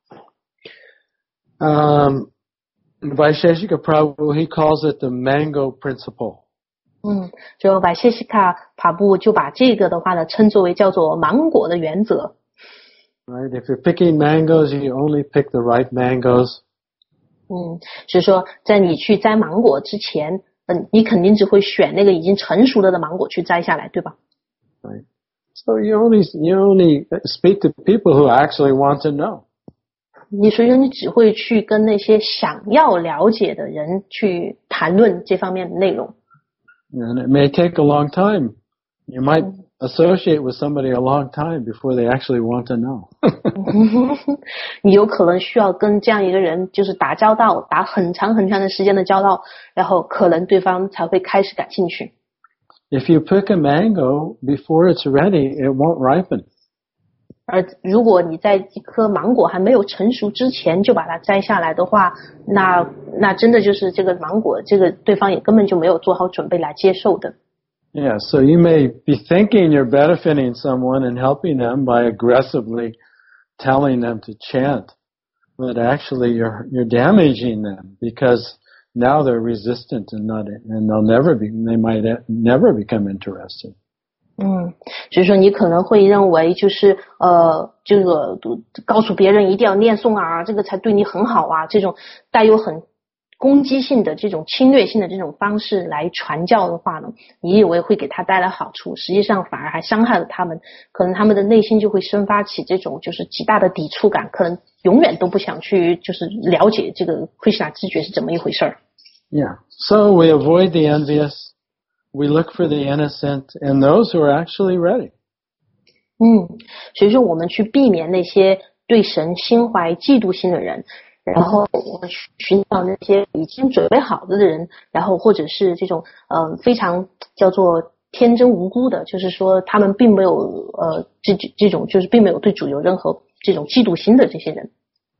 Um, Vaisheshika Prabhu, he calls it the mango principle. 嗯，就Vaisheshika Prabhu就把这个的话呢称作为叫做芒果的原则。 Right, if you're picking mangoes, you only pick the right mangoes. 嗯，是说在你去摘芒果之前，嗯，你肯定只会选那个已经成熟了的芒果去摘下来，对吧？ Right. So you only you only speak to people who actually want to know. 你所以说你只会去跟那些想要了解的人去谈论这方面的内容。 And it may take a long time. You might associate with somebody a long time before they actually want to know. 你有可能需要跟这样一个人就是打交道，打很长很长的时间的交道，然后可能对方才会开始感兴趣。 If you pick a mango before it's ready, it won't ripen. 而如果你在一颗芒果还没有成熟之前就把它摘下来的话，那那真的就是这个芒果，这个对方也根本就没有做好准备来接受的。 Yeah, so you may be thinking you're benefiting someone and helping them by aggressively telling them to chant, but actually you're you're damaging them because now they're resistant and not and they'll never be they might never become interested. 嗯，所以说你可能会认为就是呃这个告诉别人一定要念诵啊，这个才对你很好啊，这种带有很攻击性的这种侵略性的这种方式来传教的话呢，你以为会给他带来好处，实际上反而还伤害了他们，可能他们的内心就会生发起这种就是极大的抵触感，可能永远都不想去就是了解这个 Krishna 知觉是怎么一回事儿。 Yeah, so we avoid the envious, we look for the innocent and those who are actually ready. 嗯，所以说我们去避免那些对神心怀嫉妒心的人，然后我们去寻找那些已经准备好的人，然后或者是这种嗯、呃、非常叫做天真无辜的，就是说他们并没有呃这这种就是并没有对主有任何这种嫉妒心的这些人。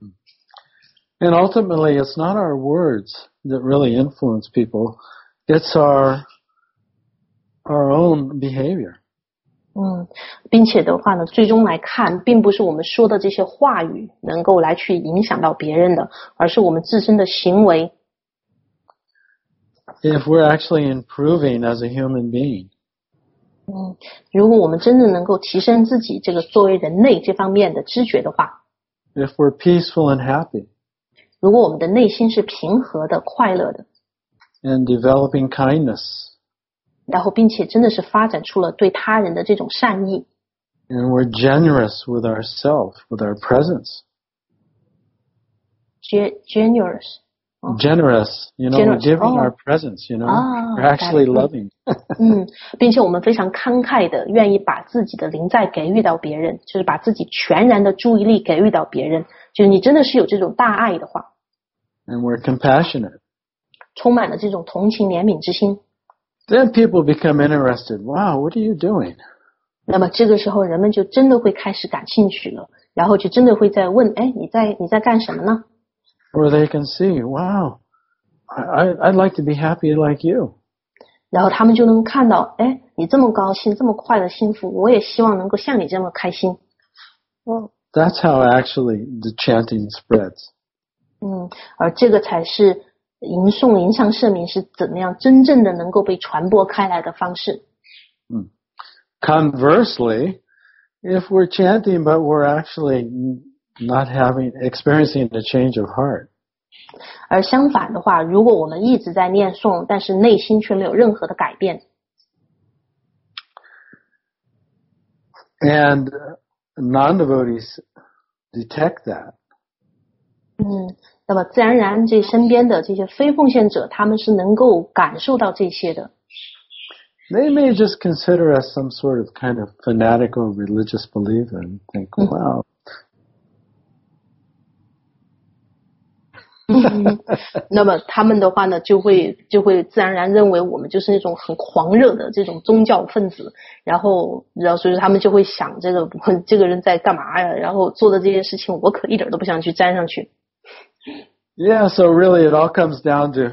And ultimately, it's not our words that really influence people. It's our our own behavior. 嗯，并且的话呢，最终来看，并不是我们说的这些话语能够来去影响到别人的，而是我们自身的行为。 If we're actually improving as a human being. 嗯，如果我们真正能够提升自己这个作为人类这方面的知觉的话。 If we're peaceful and happy. 如果我们的内心是平和的、快乐的。 And developing kindness. 然后并且真的是发展出了对他人的这种善意。 And we're generous with ourselves, with our presence. generous. Generous, you know, Generous. we're giving oh. our presents, you know, ah, we're actually loving. 嗯，并且我们非常慷慨的愿意把自己的临在给予到别人，就是把自己全然的注意力给予到别人，就是你真的是有这种大爱的话。 And we're compassionate. 充满了这种同情怜悯之心。 Then people become interested. Wow, what are you doing? 那么这个时候人们就真的会开始感兴趣了，然后就真的会在问，哎，你在你在干什么呢？ Or they can see, wow, I, I'd like to be happy like you. 然后他们就能看到，哎，你这么高兴，这么快乐幸福，我也希望能够像你这么开心。 Well, that's how actually the chanting spreads. 嗯，而这个才是吟诵吟唱圣名是怎么样真正的能够被传播开来的方式。 嗯 Conversely, if we're chanting but we're actually not having experiencing a change of heart. 而相反的话，如果我们一直在念诵，但是内心却没有任何的改变。 And non-devotees detect that. 嗯，那么自然而然这身边的这些非奉献者，他们是能够感受到这些的。 They may just consider us some sort of kind of fanatical religious believer and think, wow. 嗯，那么他们的话呢，就会就会自然而然认为我们就是那种很狂热的这种宗教分子，然后然后所以他们就会想这个这个人在干嘛呀？然后做的这些事情，我可一点都不想去沾上去。 Yeah, so really it all comes down to.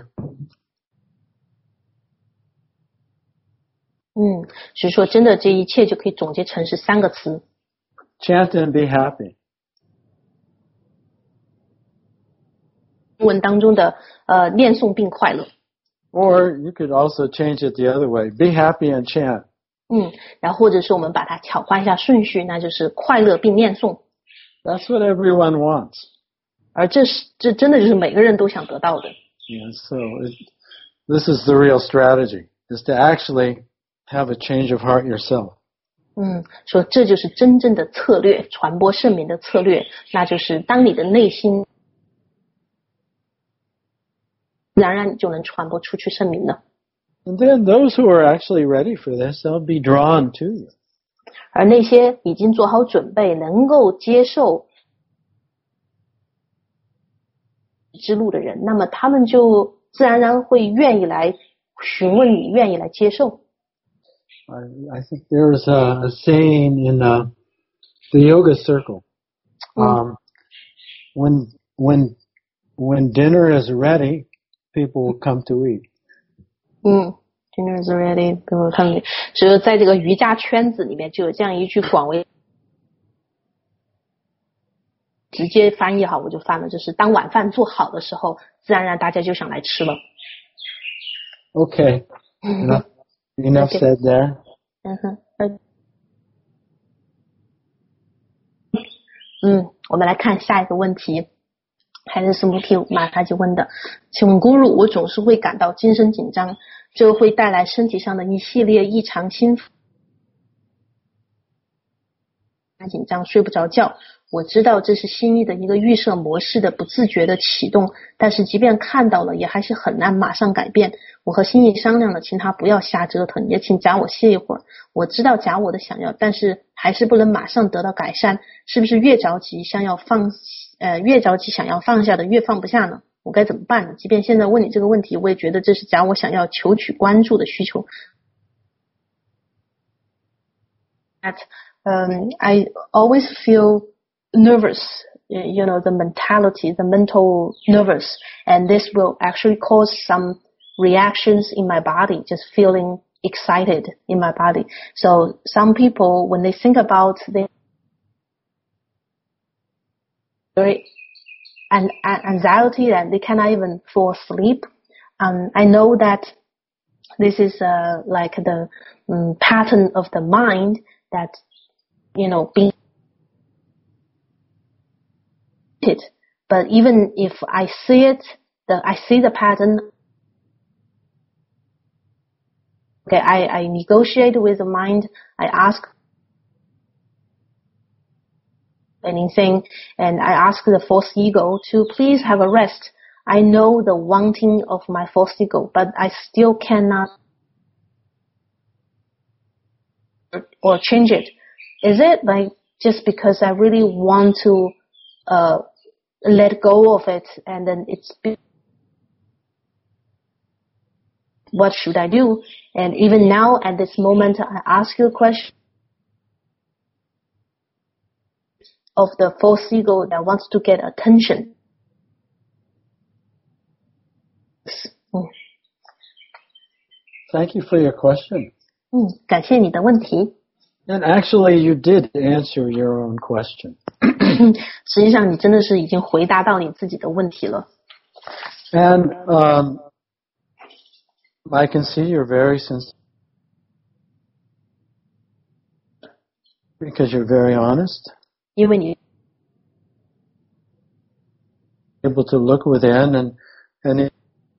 嗯，所以说真的这一切就可以总结成是三个词。 Chant and be happy. 英文当中的呃念诵并快乐。 Or you could also change it the other way. Be happy and chant. 嗯，然后或者是我们把它巧化一下顺序，那就是快乐并念诵。 That's what everyone wants. 而这是这真的就是每个人都想得到的。 Yeah, so it, this is the real strategy, is to actually have a change of heart yourself. 嗯，说这就是真正的策略，传播圣名的策略，那就是当你的内心自然而然就能传播出去圣名了。 And then those who are actually ready for this, they'll be drawn to you. 而那些已经做好准备，能够接受之路的人，那么他们就自然而然会愿意来询问你，愿意来接受。 I, I think there's a, a saying in uh, the yoga circle. Um, when when when dinner is ready, people will come to eat. 嗯 ，dinner is ready, people come to eat. 所以在这个瑜伽圈子里面，就有这样一句广为直接翻译好，我就翻了，就是当晚饭做好的时候，自然而然大家就想来吃了。 Okay, enough, enough Okay. said there. 嗯哼，嗯，我们来看下一个问题，还是斯穆提马他就问的，请问 Guru， 我总是会感到精神紧张，这会带来身体上的一系列异常心腹紧张，睡不着觉。我知道这是心意的一个预设模式的不自觉的启动，但是即便看到了，也还是很难马上改变。我和心意商量了，请他不要瞎折腾，也请假我歇一会儿。我知道假我的想要，但是还是不能马上得到改善。是不是越着急想要放，呃，越着急想要放下的越放不下呢？我该怎么办呢？即便现在问你这个问题，我也觉得这是假我想要求取关注的需求。That, um, I always feel nervous, you know, the mentality, the mental nervous, and this will actually cause some reactions in my body, just feeling excited in my body. So some people, when they think about their an anxiety, that they cannot even fall asleep. Um, I know that this is uh, like the um, pattern of the mind that, you know, being it. But even if I see it, the I see the pattern. Okay, I, I negotiate with the mind. I ask anything, and I ask the false ego to please have a rest. I know the wanting of my false ego, but I still cannot or change it. Is it like just because I really want to uh let go of it, and then it's what should I do? And even now at this moment, I ask you a question of the false ego that wants to get attention. Thank you for your question. 嗯，感谢你的问题。 And actually, you did answer your own question. 实际上，你真的是已经回答到你自己的问题了。 And um, I can see you're very sincere because you're very honest. 因为你 Able to look within and and.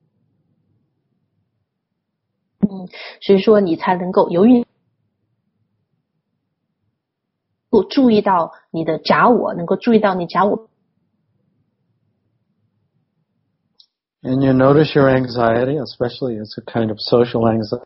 嗯，所以说你才能够由于注意到你的假我，能够注意到你假我。 And you notice your anxiety, especially it's a kind of social anxiety.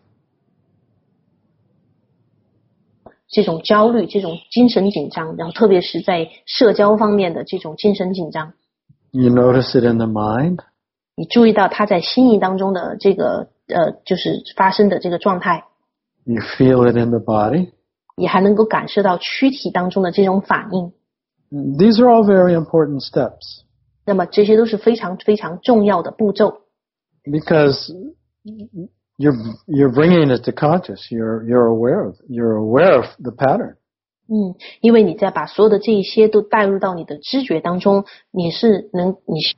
这种焦虑，这种精神紧张，然后特别是在社交方面的这种精神紧张。 You notice it in the mind. 你注意到它在心意当中的这个呃，就是发生的这个状态。 You feel it in the body. 也还能够感受到躯体当中的这种反应。 These are all very important steps. 那么这些都是非常非常重要的步骤。 Because you're you're bringing it to conscious. You're you're aware of you're aware of the pattern. 嗯，因为你在把所有的这一些都带入到你的知觉当中，你是能你是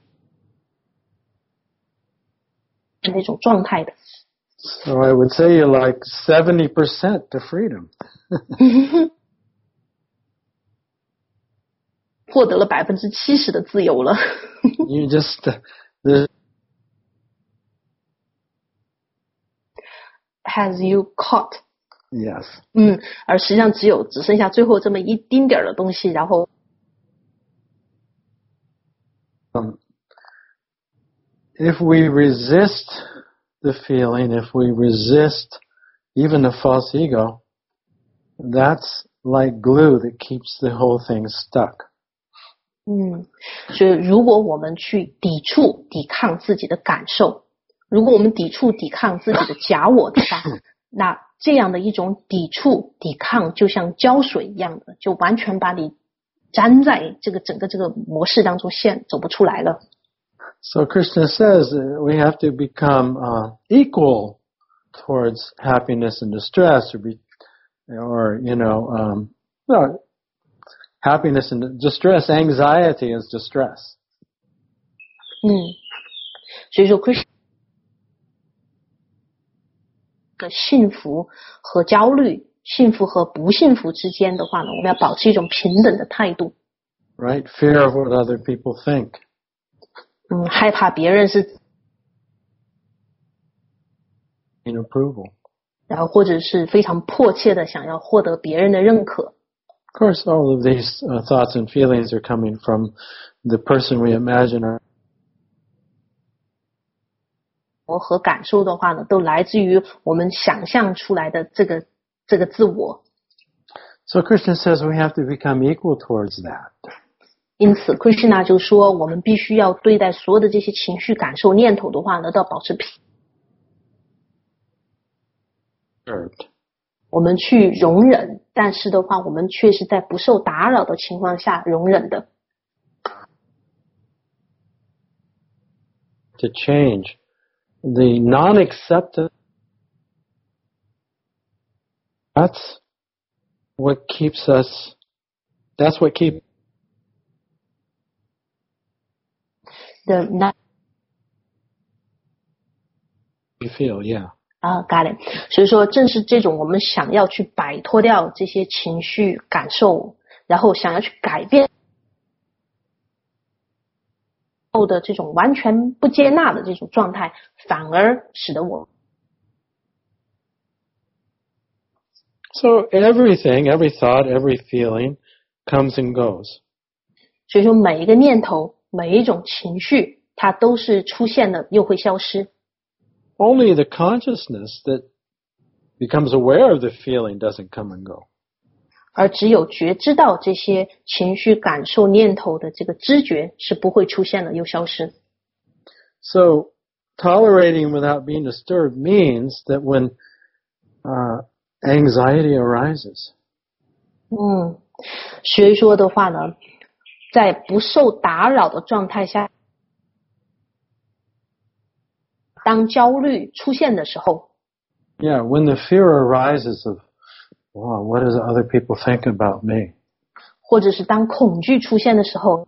那种状态的。 So I would say you're like seventy percent to freedom. 获得了百分之七十的自由了。 You just the Has you caught? yes. 嗯，而实际上只有只剩下最后这么一丁点儿的东西，然后 Um, if we resist the feeling, if we resist even the false ego, that's like glue that keeps the whole thing stuck. 嗯，所以如果我们去抵触、抵抗自己的感受，如果我们抵触、抵抗自己的假我的话，那这样的一种抵触、抵抗，就像胶水一样的，就完全把你粘在这个整个这个模式当中，线走不出来了。 So Krishna says we have to become uh, equal towards happiness and distress, or be, or you know, um, no, happiness and distress. Anxiety is distress. 嗯，所以说 Krishna 的幸福和焦虑、幸福和不幸福之间的话呢，我们要保持一种平等的态度。 Right? Fear of what other people think. 嗯，害怕别人是 In approval. 然后或者是非常迫切的想要获得别人的认可。 Of course, all of these uh, thoughts and feelings are coming from the person we imagine. Our... 和感受的话呢，都来自于我们想象出来的这个这个自我。 So Krishna says we have to become equal towards that. 因此 ，Krishna 就说，我们必须要对待所有的这些情绪、感受、念头的话呢，都要保持平。 我们去容忍，但是的话，我们却是在不受打扰的情况下容忍的。 To change the non-acceptance. That's what keeps us. That's what keeps. The not You feel, yeah. 啊、uh, ，got it。所以说，正是这种我们想要去摆脱掉这些情绪感受，然后想要去改变后的这种完全不接纳的这种状态，反而使得我。 So everything, every thought, every feeling comes and goes. 所以说每一个念头，每一种情绪，它都是出现了又会消失。 Only the consciousness that becomes aware of the feeling doesn't come and go. 而只有觉知到这些情绪、感受、念头的这个知觉是不会出现了又消失。 So, tolerating without being disturbed means that when uh, anxiety arises, 嗯，所以说的话呢，在不受打扰的状态下，当焦虑出现的时候 yeah, when the fear arises of, wow, what does other people think about me? 或者是当恐惧出现的时候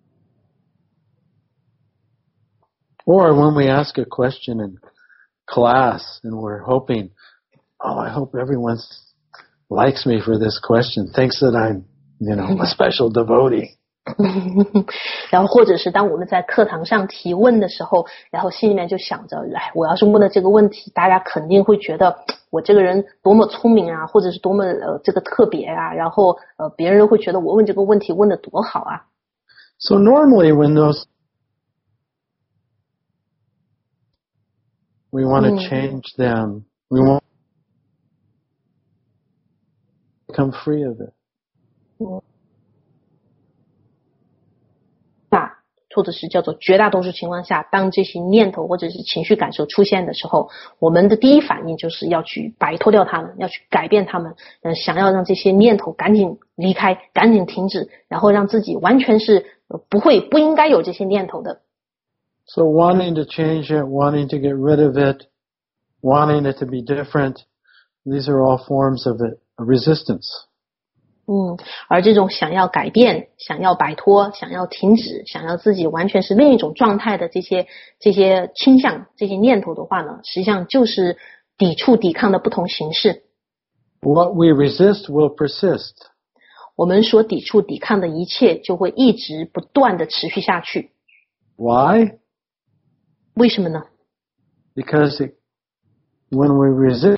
Or when we ask a question in class and we're hoping, oh, I hope everyone likes me for this question, thinks that I'm, you know, a special devotee. 然后或者是当我们在课堂上提问的时候，然后心里面就想着，哎，我要是问了这个问题，大家肯定会觉得我这个人多么聪明啊，或者是多么呃这个特别啊，然后呃别人会觉得我问这个问题问得多好啊。 So normally when those we want to change them, we want to become free of it. 那或者是叫做绝大多数情况下，当这些念头或者是情绪感受出现的时候，我们的第一反应就是要去摆脱掉它们，要去改变它们，呃，想要让这些念头赶紧离开，赶紧停止，然后让自己完全是不会不应该有这些念头的。 So wanting to change it, wanting to get rid of it, wanting it to be different, these are all forms of it, of resistance. 嗯，而这种想要改变、想要摆脱、想要停止、想要自己完全是另一种状态的这些这些倾向、这些念头的话呢，实际上就是抵触、抵抗的不同形式。 What we resist will persist. 我们所抵触、抵抗的一切就会一直不断的持续下去。 Why? 为什么呢？ Because it, when we resist,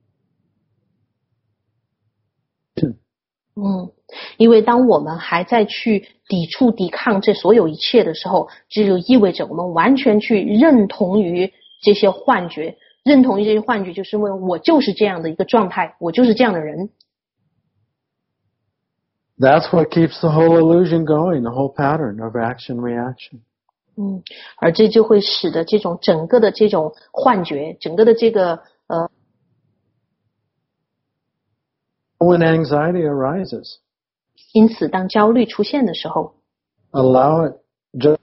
嗯，因为当我们还在去抵触、抵抗这所有一切的时候，这就意味着我们完全去认同于这些幻觉，认同于这些幻觉，就是因为我就是这样的一个状态，我就是这样的人。 that's what keeps the whole illusion going, the whole pattern of action reaction. 嗯，而这就会使得这种整个的这种幻觉，整个的这个呃。 When anxiety arises, 因此当焦虑出现的时候 allow it, just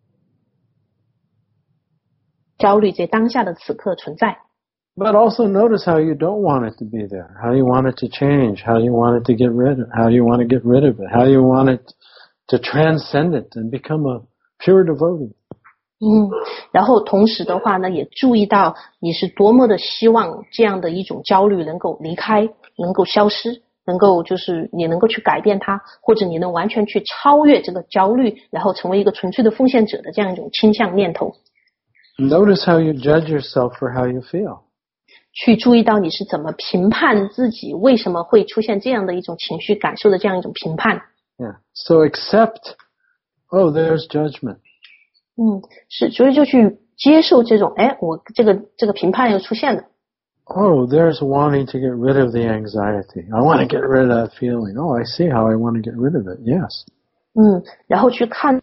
焦虑在当下的此刻存在 but also notice how you don't want it to be there, how you want it to change, how you want it to get rid of, how you want to get rid of it, how you want it to transcend it and become a pure devotee. 嗯，然后同时的话呢，也注意到你是多么的希望这样的一种焦虑能够离开，能够消失，能够就是你能够去改变它，或者你能完全去超越这个焦虑，然后成为一个纯粹的奉献者的这样一种倾向念头。 Notice how you judge yourself for how you feel. 去注意到你是怎么评判自己，为什么会出现这样的一种情绪感受的这样一种评判。 Yeah. So accept, oh, there's judgment. 嗯，是，所以就去接受这种，哎，我这个这个评判又出现了。 Oh, there's wanting to get rid of the anxiety. I want to get rid of that feeling. Oh, I see how I want to get rid of it. Yes. 嗯，然后去看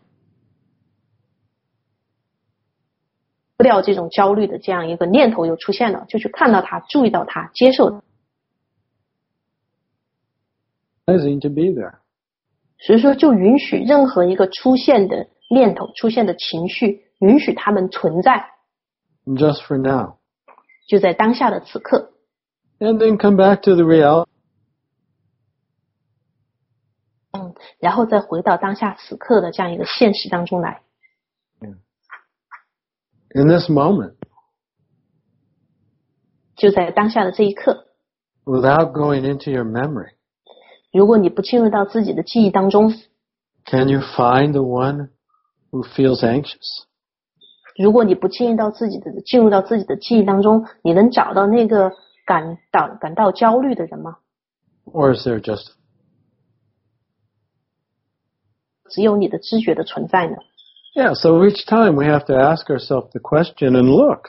不掉这种焦虑的这样一个念头又出现了，就去看到它，注意到它，接受它。 Pleasing to be there. 所以说，就允许任何一个出现的念头、出现的情绪，允许它们存在。 Just for now. 就在当下的此刻。 And then come back to the reality. 嗯，然后再回到当下此刻的这样一个现实当中来。 In this moment. 就在当下的这一刻。 Without going into your memory. 如果你不进入到自己的记忆当中。 Can you find the one who feels anxious? 如果你不进入到自己的进入到自己的记忆当中，你能找到那个感到感到焦虑的人吗？ Or is there just 只有你的知觉的存在呢？ Yeah, so each time we have to ask ourselves the question and look.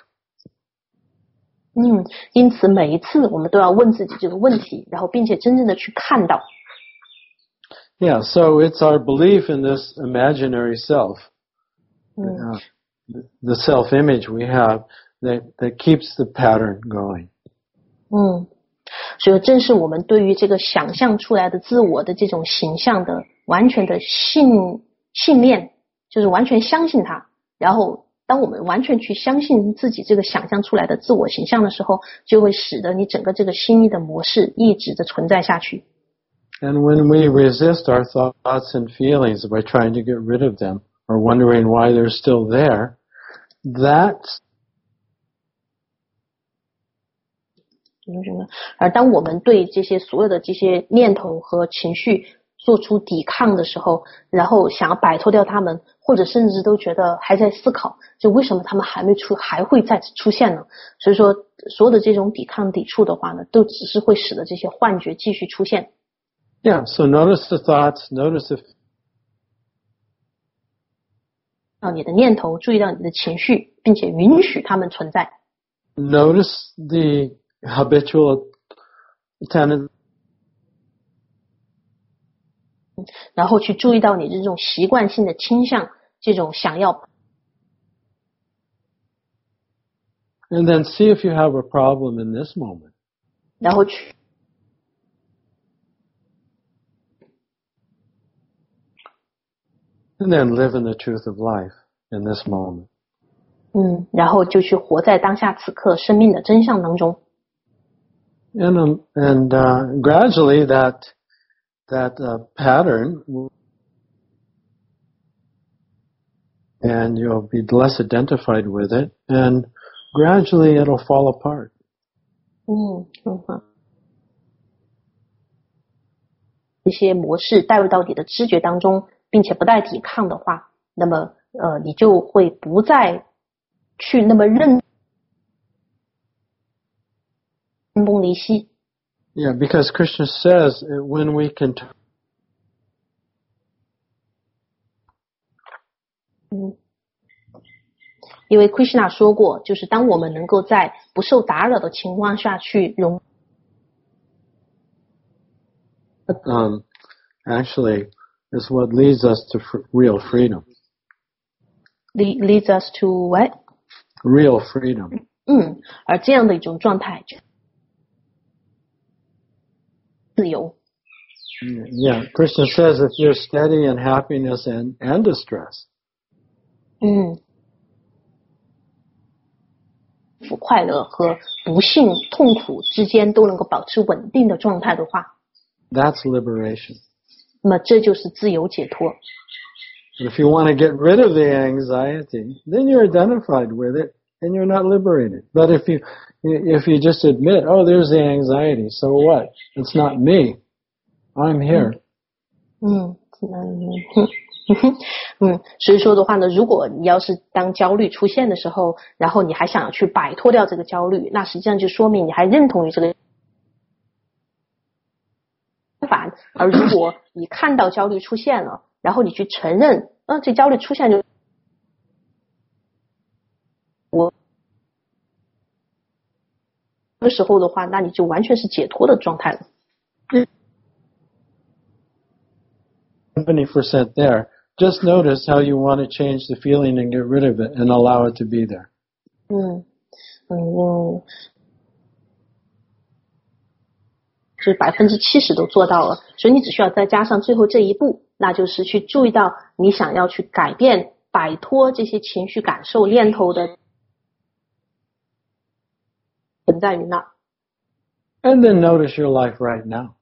嗯，因此每一次我们都要问自己这个问题，然后并且真正的去看到。 Yeah, so it's our belief in this imaginary self, uh, the self-image we have that, that keeps the pattern going. 嗯，所以正是我们对于这个想象出来的自我的这种形象的完全的信信念，就是完全相信它，然后当我们完全去相信自己这个想象出来的自我形象的时候，就会使得你整个这个心意的模式一直的存在下去。 And when we resist our thoughts and feelings by trying to get rid of them or wondering why they're still there, that's 而当我们对这些所有的这些念头和情绪做出抵抗的时候，然后想要摆脱掉他们，或者甚至都觉得还在思考，就为什么他们还没出，还会再次出现呢？所以说，所有的这种抵抗、抵触的话呢，都只是会使得这些幻觉继续出现。 Yeah, so notice the thoughts, notice if 到你的念头，注意到你的情绪，并且允许他们存在。 Notice the habitual tendency. 然后去注意到你这种习惯性的倾向，这种想要。 And then see if you have a problem in this moment. 然后去。 And then live in the truth of life in this moment. 嗯，然后就去活在当下此刻生命的真相当中。 And um, and uh, gradually that that uh, pattern, and you'll be less identified with it, and gradually it'll fall apart. 嗯嗯好。一些模式带入到你的知觉当中，并且不带抵抗的话，那么呃，你就会不再去那么认分崩离析。 Yeah, because Krishna says when we can. T- 嗯，因为 Krishna 说过，就是当我们能够在不受打扰的情况下去融。 Um, actually, is what leads us to f- real freedom. Leads us to what? Real freedom. 嗯，而这样的一种状态，自由。 Yeah, Krishna says if you're steady in happiness and, and distress. 嗯，快乐和不幸、痛苦之间都能够保持稳定的状态的话。 That's liberation. 那么这就是自由解脱。 If you want to get rid of the anxiety, then you're identified with it and you're not liberated. But if you if you just admit, oh, there's the anxiety, so what? It's not me. I'm here. 嗯嗯嗯，所以说的话呢，如果你要是当焦虑出现的时候，然后你还想要去摆脱掉这个焦虑，那实际上就说明你还认同于这个。反而如果你看到焦虑出现了，然后你去承认，嗯、呃，这焦虑出现就我这时候的话，那你就完全是解脱的状态了。 seventy percent there. Just notice how you want to change the feeling and get rid of it and allow it to be there. 嗯嗯。是百分之七十都做到了，所以你只需要再加上最后这一步，那就是去注意到你想要去改变、摆脱这些情绪、感受、念头的存在于那。 And then notice your life right now.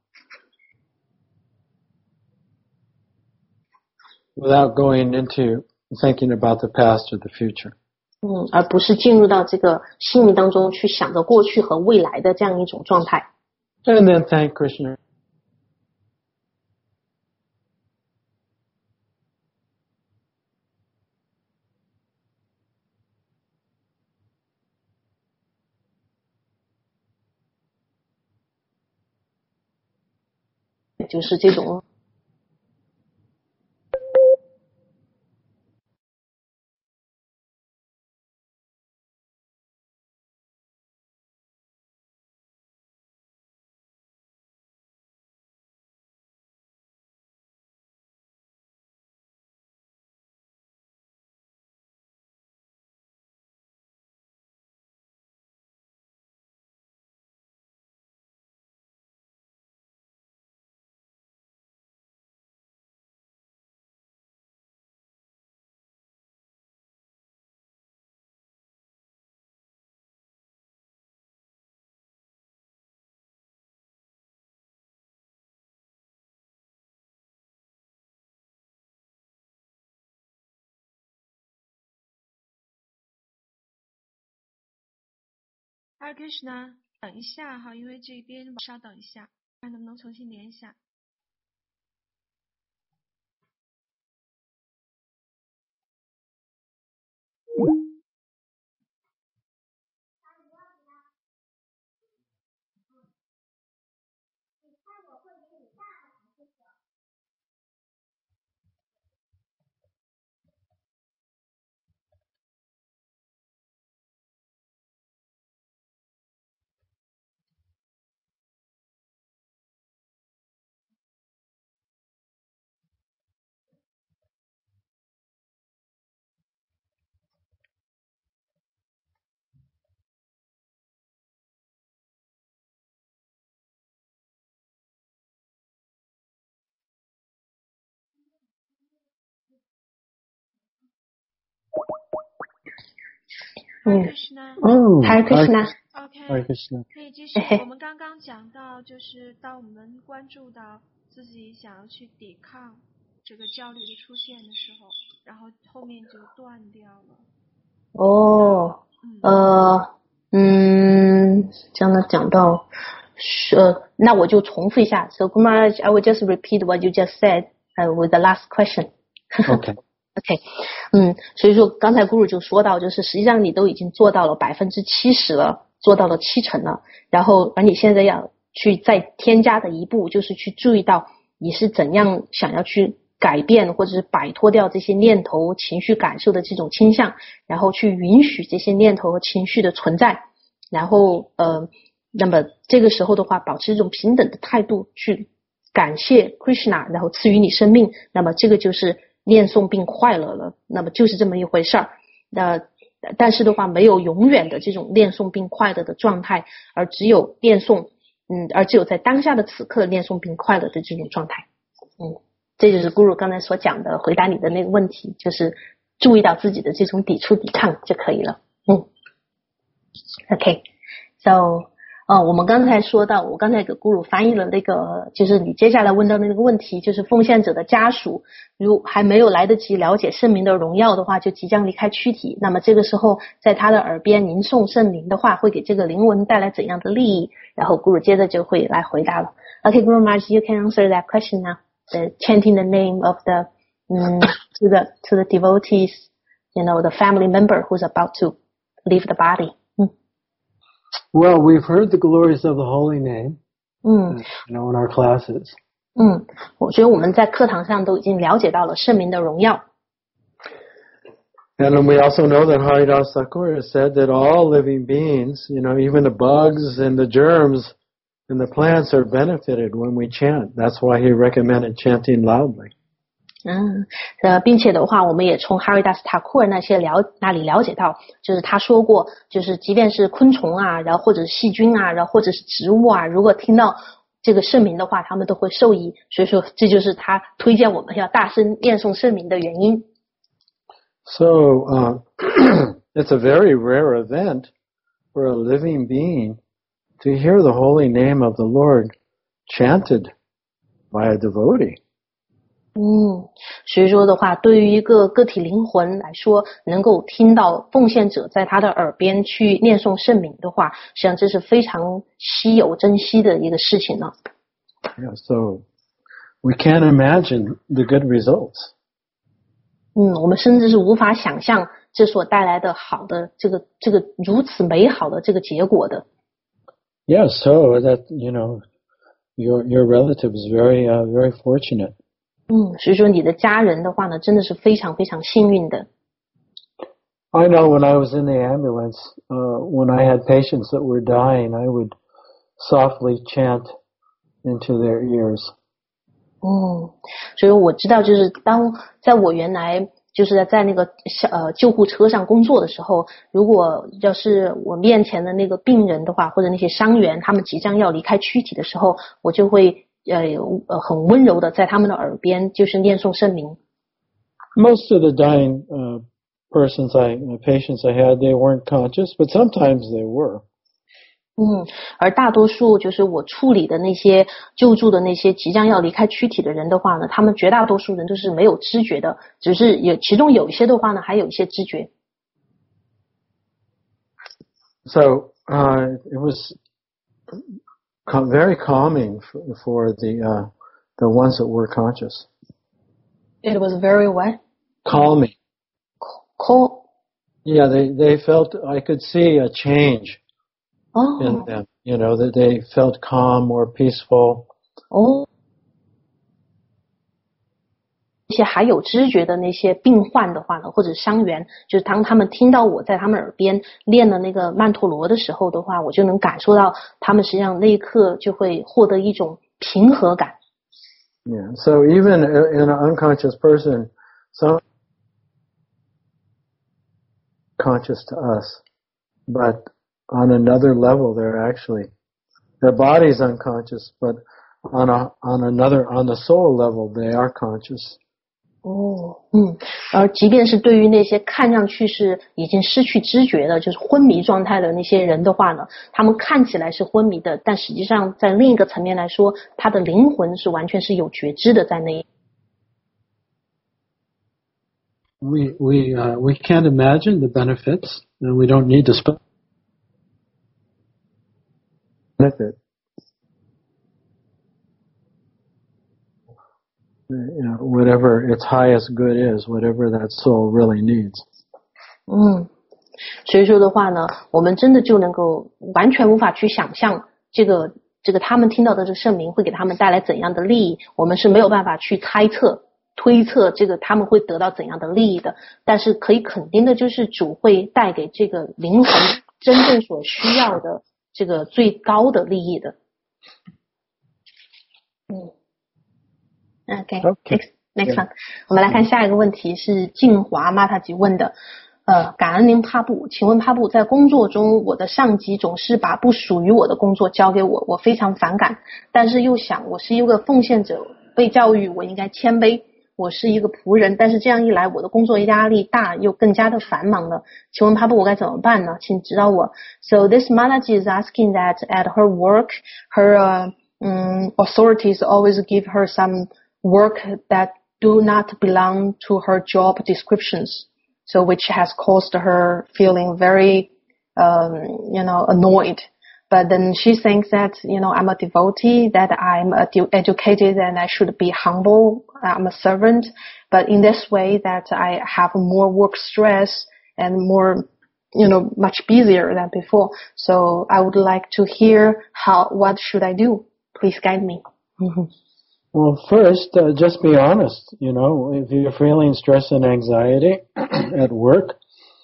Without going into thinking about the past or the future. 嗯，而不是进入到这个心灵当中去想着过去和未来的这样一种状态。 And then thank Krishna. 就是这种 Hare Krishna，等一下哈，因为这边稍等一下，看能不能重新连一下。 嗯 Oh, Hare Krishna。 OK， Hare Krishna。 可以继续。我们刚刚讲到，就是当我们关注到自己想要去抵抗这个焦虑的出现的时候，然后后面就断掉了。 哦，呃，嗯，这样的讲到，呃，那我就重复一下。So, Guru Maharaj, I will just repeat what you just said, uh, with the last question. Okay. OK， 嗯，所以说刚才 Guru 就说到，就是实际上你都已经做到了百分之七十了，做到了七成了，然后而你现在要去再添加的一步，就是去注意到你是怎样想要去改变或者是摆脱掉这些念头、情绪、感受的这种倾向，然后去允许这些念头和情绪的存在，然后呃，那么这个时候的话，保持一种平等的态度去感谢 Krishna， 然后赐予你生命，那么这个就是念诵并快乐了，那么就是这么一回事儿。那但是的话，没有永远的这种念诵并快乐的状态，而只有念诵，嗯，而只有在当下的此刻念诵并快乐的这种状态。嗯，这就是 Guru 刚才所讲的，回答你的那个问题，就是注意到自己的这种抵触抵抗就可以了。嗯 ，OK，so。呃，我们刚才说到，我刚才给 Guru 翻译了那个，就是你接下来问到的那个问题，就是奉献者的家属如还没有来得及了解圣名的荣耀的话，就即将离开躯体，那么这个时候在他的耳边吟诵圣名的话，会给这个灵魂带来怎样的利益？然后 Guru 接着就会来回答了。Okay, Guru Maharaj, you can answer that question now. The chanting the name of the um, to the to the devotees, you know, the family member who's about to leave the body. Well, we've heard the glories of the holy name, 嗯 you know, in our classes. 嗯，我觉得我们在课堂上都已经了解到了圣名的荣耀。 And then we also know that Haridas Thakur has said that all living beings, you know, even the bugs and the germs and the plants are benefited when we chant. That's why he recommended chanting loudly. 嗯，呃，并且的话，我们也从 Haridas Thakur 那些了那里了解到，就是他说过，就是即便是昆虫啊，然后或者是细菌啊，然后或者是植物啊，如果听到这个圣名的话，他们都会受益。所以说，这就是他推荐我们要大声念诵圣名的原因。 So, uh, it's a very rare event for a living being to hear the holy name of the Lord chanted by a devotee. 嗯，所以说的话，对于一个个体灵魂来说，能够听到奉献者在他的耳边去念诵圣名的话，实际上这是非常稀有珍惜的一个事情了。 Yeah, so we can't imagine the good results. 嗯，我们甚至是无法想象这所带来的好的这个这个如此美好的这个结果的。 Yeah, so that, you know, your your relative is very uh, very fortunate. 嗯，所以说你的家人的话呢，真的是非常非常幸运的。 I know when I was in the ambulance, uh, when I had patients that were dying, I would softly chant into their ears. 嗯，所以我知道，就是当在我原来就是在那个呃救护车上工作的时候，如果要是我面前的那个病人的话，或者那些伤员，他们即将要离开躯体的时候，我就会呃呃很温柔的在他们的耳边就是念诵圣名。 Most of the dying uh, persons I uh, patients I had, they weren't conscious, but sometimes they were. 嗯，而大多数就是我处理的那些救助的那些即将要离开躯体的人的话呢，他们绝大多数人都是没有知觉的，只是有其中有一些的话呢，还有一些知觉。 So uh, it was very calming for, for the uh, the ones that were conscious. It was very what? Calming. Calm. Yeah, they they felt I could see a change Oh. in them. You know, that they felt calm, more peaceful. 哦，一些还有知觉的那些病患的话呢，或者伤员，就是当他们听到我在他们耳边练了那个曼陀罗的时候的话，我就能感受到他们实际上那一刻就会获得一种平和感。 Yeah. So even in an unconscious person, some conscious to us, but on another level, they're actually their body's unconscious, but on a on another on the soul level, they are conscious. 哦，嗯，而即便是对于那些看上去是已经失去知觉的，就是昏迷状态的那些人的话呢，他们看起来是昏迷的，但实际上在另一个层面来说，他的灵魂是完全是有觉知的在那。 We we uh, we can't imagine the benefits, and we don't need to spend benefit. You know, whatever its highest good is, whatever that soul really needs. 嗯，所以说的话呢，我们真的就能够完全无法去想象这个这个他们听到的这个圣名会给他们带来怎样的利益，我们是没有办法去猜测、推测这个他们会得到怎样的利益的。但是可以肯定的就是主会带给这个灵魂真正所需要的这个最高的利益的。嗯。Okay, okay. next, next one. 我们来看下一个问题是静华玛塔吉问的，呃，感恩您帕布，请问帕布，在工作中我的上级总是把不属于我的工作交给我，我非常反感，但是又想我是一个奉献者，被教育我应该谦卑，我是一个仆人，但是这样一来我的工作压力大又更加的繁忙了，请问帕布我该怎么办呢？请指导我。 So this Mataji is asking that at her work, her uh, um, authorities always give her some work that do not belong to her job descriptions, so which has caused her feeling very, um, you know, annoyed. But then she thinks that, you know, I'm a devotee, that I'm educated and I should be humble, I'm a servant, but in this way that I have more work stress and more, you know, much busier than before. So I would like to hear how, what should I do? Please guide me. Well, first, uh, just be honest. You know, if you're feeling stress and anxiety at work,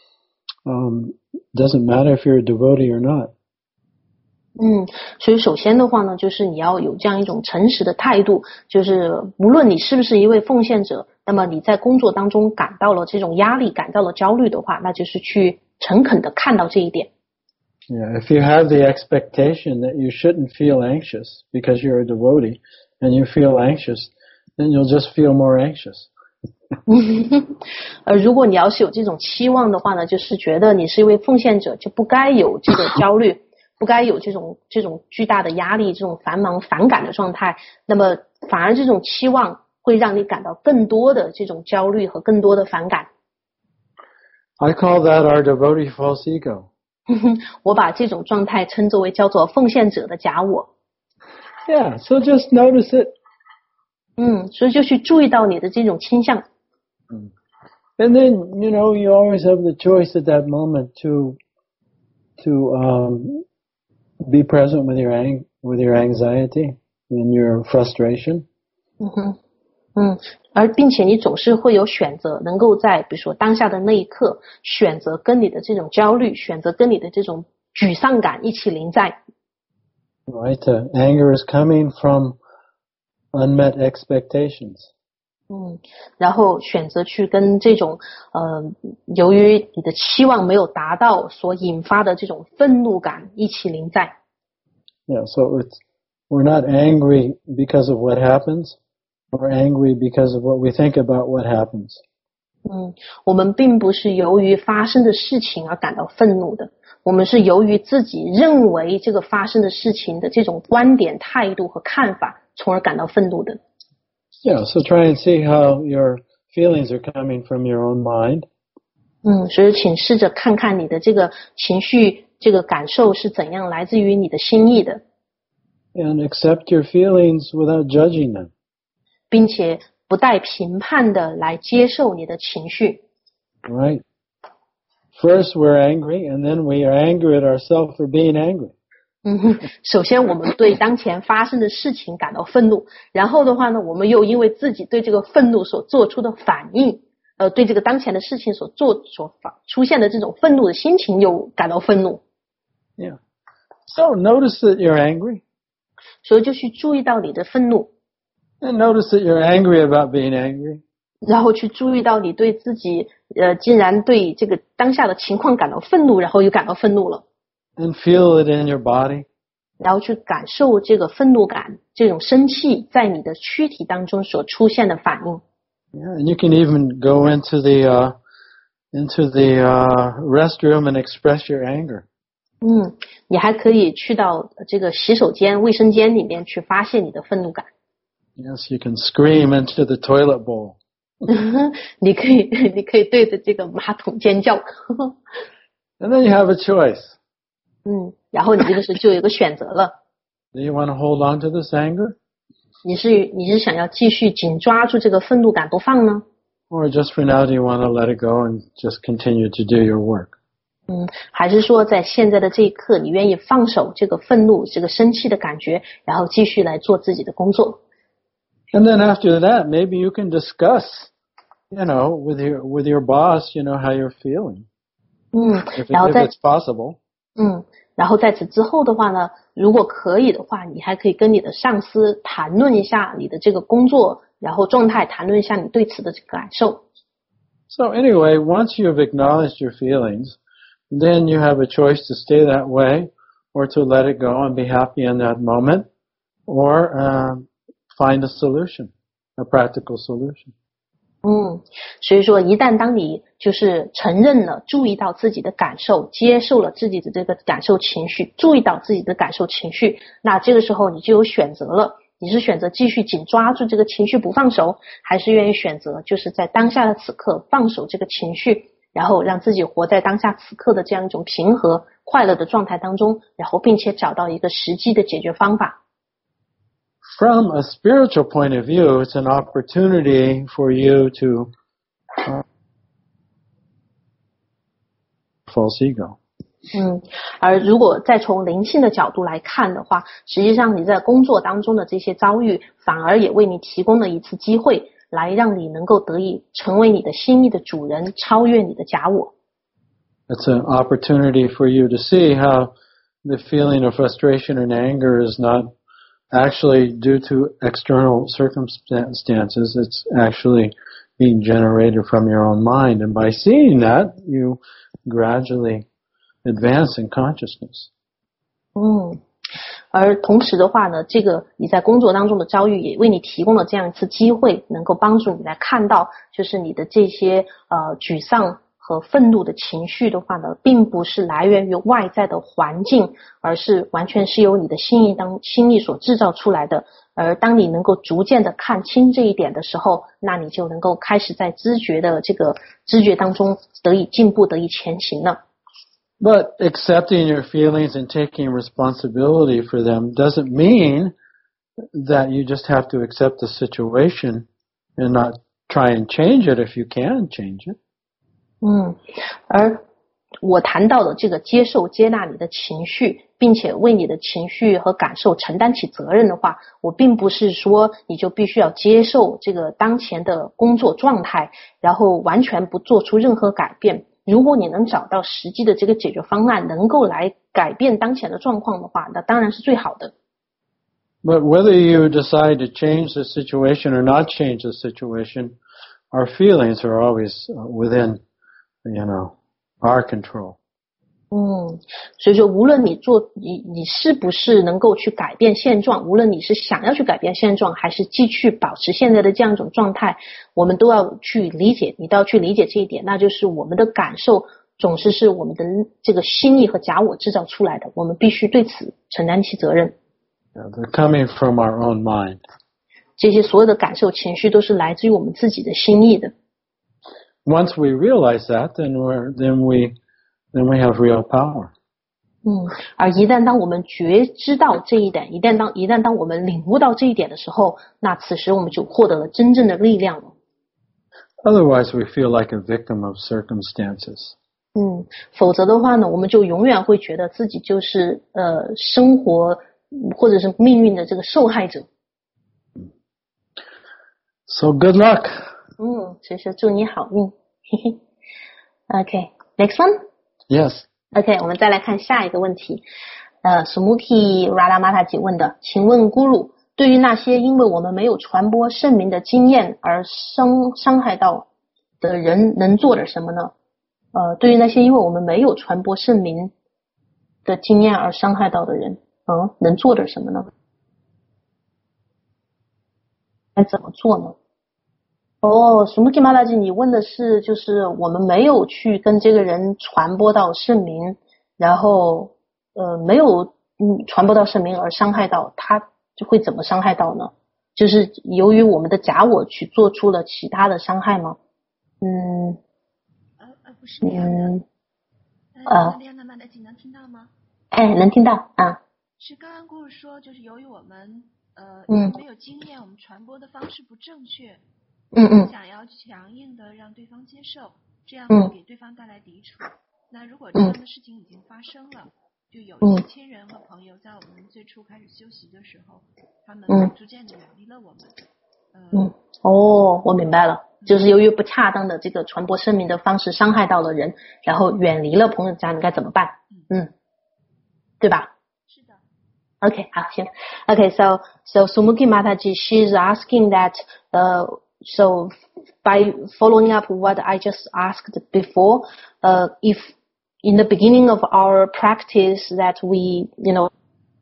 um, doesn't matter if you're a devotee or not. 嗯，所以首先的话呢，就是你要有这样一种诚实的态度，就是无论你是不是一位奉献者，那么你在工作当中感到了这种压力，感到了焦虑的话，那就是去诚恳的看到这一点。 Yeah, if you have the expectation that you shouldn't feel anxious because you're a devotee, and you feel anxious, then you'll just feel more anxious. 呃，如果你要是有这种期望的话呢，就是觉得你是一位奉献者，就不该有这种焦虑，不该有这种这种巨大的压力，这种繁忙反感的状态。那么反而这种期望会让你感到更多的这种焦虑和更多的反感。 I call that our devotee false ego. 我把这种状态称作为叫做奉献者的假我。 Yeah, so just notice it. 嗯，所以就去注意到你的这种倾向。 And then, you know, you always have the choice at that moment to to um, be present with your ang- with your anxiety and your frustration. 嗯哼，嗯，而并且你总是会有选择，能够在比如说当下的那一刻，选择跟你的这种焦虑，选择跟你的这种沮丧感一起临在。 Right, uh, anger is coming from unmet expectations. 嗯，然后选择去跟这种呃，由于你的期望没有达到所引发的这种愤怒感一起临在。 Yeah, so it's we're not angry because of what happens, we're angry because of what we think about what happens. 嗯，我们并不是由于发生的事情而感到愤怒的。我们是由于自己认为这个发生的事情的这种观点、态度和看法，从而感到愤怒的。 Yeah, so try and see how your feelings are coming from your own mind. 嗯，所以请试着看看你的这个情绪这个感受是怎样来自于你的心意的。 And accept your feelings without judging them. 并且不带评判的来接受你的情绪。 Right. First we're angry, and then we are angry at ourselves for being angry. 嗯，首先我们对当前发生的事情感到愤怒，然后的话呢，我们又因为自己对这个愤怒所做出的反应，呃，对这个当前的事情所做所出现的这种愤怒的心情又感到愤怒。 Yeah. So notice that you're angry. 所以就去注意到你的愤怒。 And notice that you're angry about being angry. 然后去注意到你对自己呃，竟然对这个当下的情况感到愤怒，然后又感到愤怒了。 And feel it in your body. 然后去感受这个愤怒感，这种生气在你的躯体当中所出现的反应。 Yeah, and you can even go into the uh, into the uh, restroom and express your anger. 嗯，你还可以去到这个洗手间、卫生间里面去发泄你的愤怒感。 Yes, you can scream into the toilet bowl. 你可以，你可以对着这个马桶尖叫。 And then you have a choice. 嗯，然后你这个时候就有一个选择了。 Do you want to hold on to this anger? 你是你是想要继续紧抓住这个愤怒感不放呢？ Or just for now, do you want to let it go and just continue to do your work? 嗯，还是说在现在的这一刻，你愿意放手这个愤怒、这个生气的感觉，然后继续来做自己的工作？ And then after that, maybe you can discuss, you know, with your with your boss, you know, how you're feeling. 嗯， If, it, 然后 if 在 it's possible. 嗯，然后在此之后的话呢，如果可以的话，你还可以跟你的上司谈论一下你的这个工作，然后状态，谈论一下你对此的这个感受。 So anyway, once you've acknowledged your feelings, then you have a choice to stay that way, or to let it go and be happy in that moment, or um, find a solution, a practical solution. 嗯，所以说一旦当你就是承认了，注意到自己的感受，接受了自己的这个感受情绪，注意到自己的感受情绪，那这个时候你就有选择了，你是选择继续紧抓住这个情绪不放手，还是愿意选择就是在当下的此刻放手这个情绪，然后让自己活在当下此刻的这样一种平和快乐的状态当中，然后并且找到一个实际的解决方法。 From a spiritual point of view, it's an opportunity for you to uh, false ego. 嗯，而如果再从灵性的角度来看的话，实际上你在工作当中的这些遭遇，反而也为你提供了一次机会，来让你能够得以成为你的心意的主人，超越你的假我。 It's an opportunity for you to see how the feeling of frustration and anger is not actually due to external circumstances. It's actually being generated from your own mind. And by seeing that, you gradually advance in consciousness. 嗯，而同时的话呢，这个你在工作当中的遭遇也为你提供了这样一次机会，能够帮助你来看到，就是你的这些呃沮丧和愤怒的情绪的话呢，并不是来源于外在的环境，而是完全是由你的心意当心意所制造出来的。而当你能够逐渐的看清这一点的时候，那你就能够开始在知觉的这个知觉当中得以进步，得以前行了。 But accepting your feelings and taking responsibility for them doesn't mean that you just have to accept the situation and not try and change it if you can change it. 嗯，而我谈到的这个接受接纳你的情绪，并且为你的情绪和感受承担起责任的话，我并不是说你就必须要接受这个当前的工作状态，然后完全不做出任何改变。如果你能找到实际的这个解决方案，能够来改变当前的状况的话，那当然是最好的。 But whether you decide to change the situation or not change the situation, our feelings are always within, you know, our control. 嗯，所以说无论你做你你是不是能够去改变现状，无论你是想要去改变现状，还是继续保持现在的这样一种状态，我们都要去理解，你都要去理解这一点，那就是我们的感受总是是我们的这个心意和假我制造出来的，我们必须对此承担起责任。 Yeah, they're coming from our own mind. 这些所有的感受情绪都是来自于我们自己的心意的。 Once we realize that, then we're then we then we have real power. 嗯，而一旦当我们觉知到这一点，一旦当一旦当我们领悟到这一点的时候，那此时我们就获得了真正的力量了。 Otherwise, we feel like a victim of circumstances. 嗯，否则的话呢，我们就永远会觉得自己就是呃生活或者是命运的这个受害者。 So good luck. 嗯，所以说祝你好运。嘿嘿。Okay, next one. Yes. OK, 我们再来看下一个问题。呃 Sumukhi Radhamataji 问的，请问 Guru， 对于那些因为我们没有传播圣名的经验而伤伤害到的人，能做点什么呢？呃，对于那些因为我们没有传播圣名的经验而伤害到的人，嗯，能做点什么呢？该怎么做呢？哦 Sumukhi Mataji 你问的是就是我们没有去跟这个人传播到圣名，然后呃没有嗯传播到圣名而伤害到他，就会怎么伤害到呢？就是由于我们的假我去做出了其他的伤害吗？嗯呃呃不是那样的。 嗯呃那样的Mataji能听到吗？ 哎，能听到啊。 是刚刚故事说就是由于我们呃嗯没有经验，我们传播的方式不正确。 嗯嗯想要强硬的让对方接受，这样嗯会给对方带来抵触。那如果这样的事情已经发生了，就有一些亲人和朋友在我们最初开始修习的时候，他们嗯逐渐的远离了我们。呃、 嗯，哦，我明白了，就是由于不恰当的这个传播声明的方式伤害到了人，然后远离了朋友家，你该怎么办？嗯，对吧？ 是的。 Okay, 好，行。Okay, so so Sumukhi Mataji, she's asking that uh so by following up what I just asked before, uh if in the beginning of our practice that we, you know,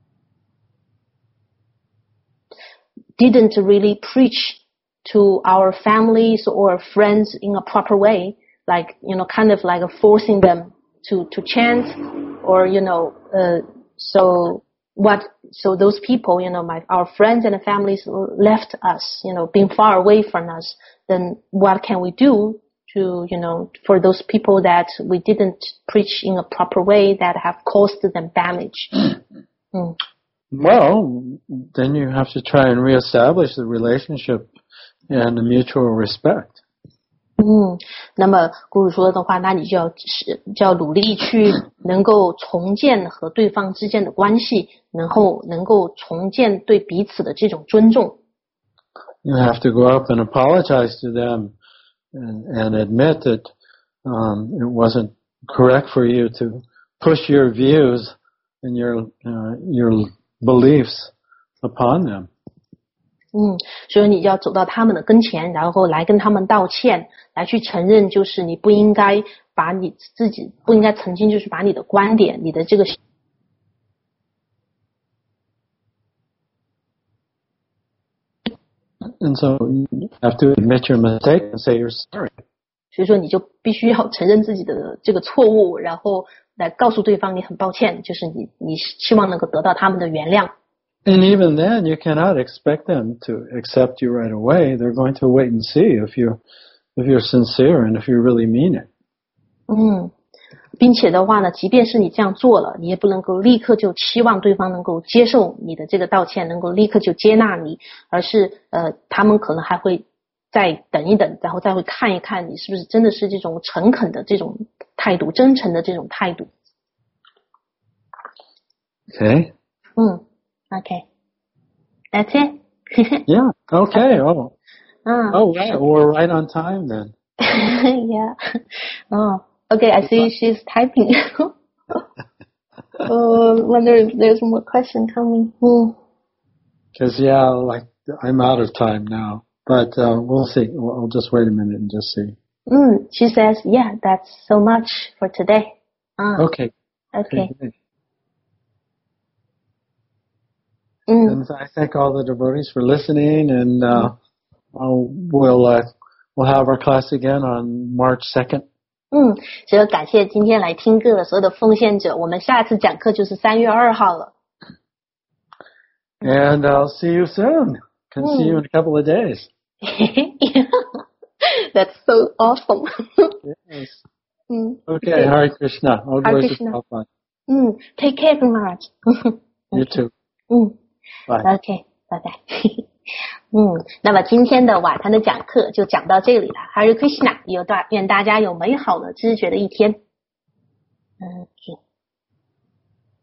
didn't really preach to our families or friends in a proper way, like, you know, kind of like forcing them to, to chant or, you know, uh, so what, so those people, you know, my, our friends and families left us, you know, being far away from us, then what can we do to, you know, for those people that we didn't preach in a proper way that have caused them damage? mm. Well, then you have to try and reestablish the relationship and the mutual respect. 嗯，那么古鲁说的话，那你就要是就要努力去能够重建和对方之间的关系，然后能够重建对彼此的这种尊重。 You have to go up and apologize to them and, and admit that um, it wasn't correct for you to push your views and your uh, your beliefs upon them. 嗯，所以你就要走到他们的跟前，然后来跟他们道歉，来去承认，就是你不应该把你自己不应该曾经就是把你的观点，你的这个。 And so you have to admit your mistake and say you're sorry. 所以说你就必须要承认自己的这个错误，然后来告诉对方你很抱歉，就是你你希望能够得到他们的原谅。 And even then, you cannot expect them to accept you right away. They're going to wait and see if you're, if you're sincere and if you really mean it. 嗯，并且的话呢，即便是你这样做了，你也不能够立刻就期望对方能够接受你的这个道歉，能够立刻就接纳你，而是呃，他们可能还会再等一等，然后再会看一看你是不是真的是这种诚恳的这种态度，真诚的这种态度。 Okay. 嗯。Okay. That's it? Yeah. Okay. Oh. Uh, Oh, right. We're right on time then. yeah. Oh, okay. I see she's typing. Oh, wonder if there's more question coming. Because, yeah, like, I'm out of time now. But uh, we'll see. We'll, I'll just wait a minute and just see. Mm, she says, yeah, that's so much for today. Uh, okay. Okay. okay. Mm. And I thank all the devotees for listening, and uh, we'll uh, we'll have our class again on March second. 嗯，所以感谢今天来听课的所有的奉献者，我们下次讲课就是三月二号了。 And I'll see you soon. Can mm. see you in a couple of days. That's so awesome. Yes. Mm. Okay, Hare Krishna. All Hare glories to Krishna. Prabhupada. 嗯 ，Take care very much. You too. 嗯 Bye. OK， 拜拜。嗯，那么今天的晚餐的讲课就讲到这里了。Hare Krishna，有大愿大家有美好的知觉的一天。嗯。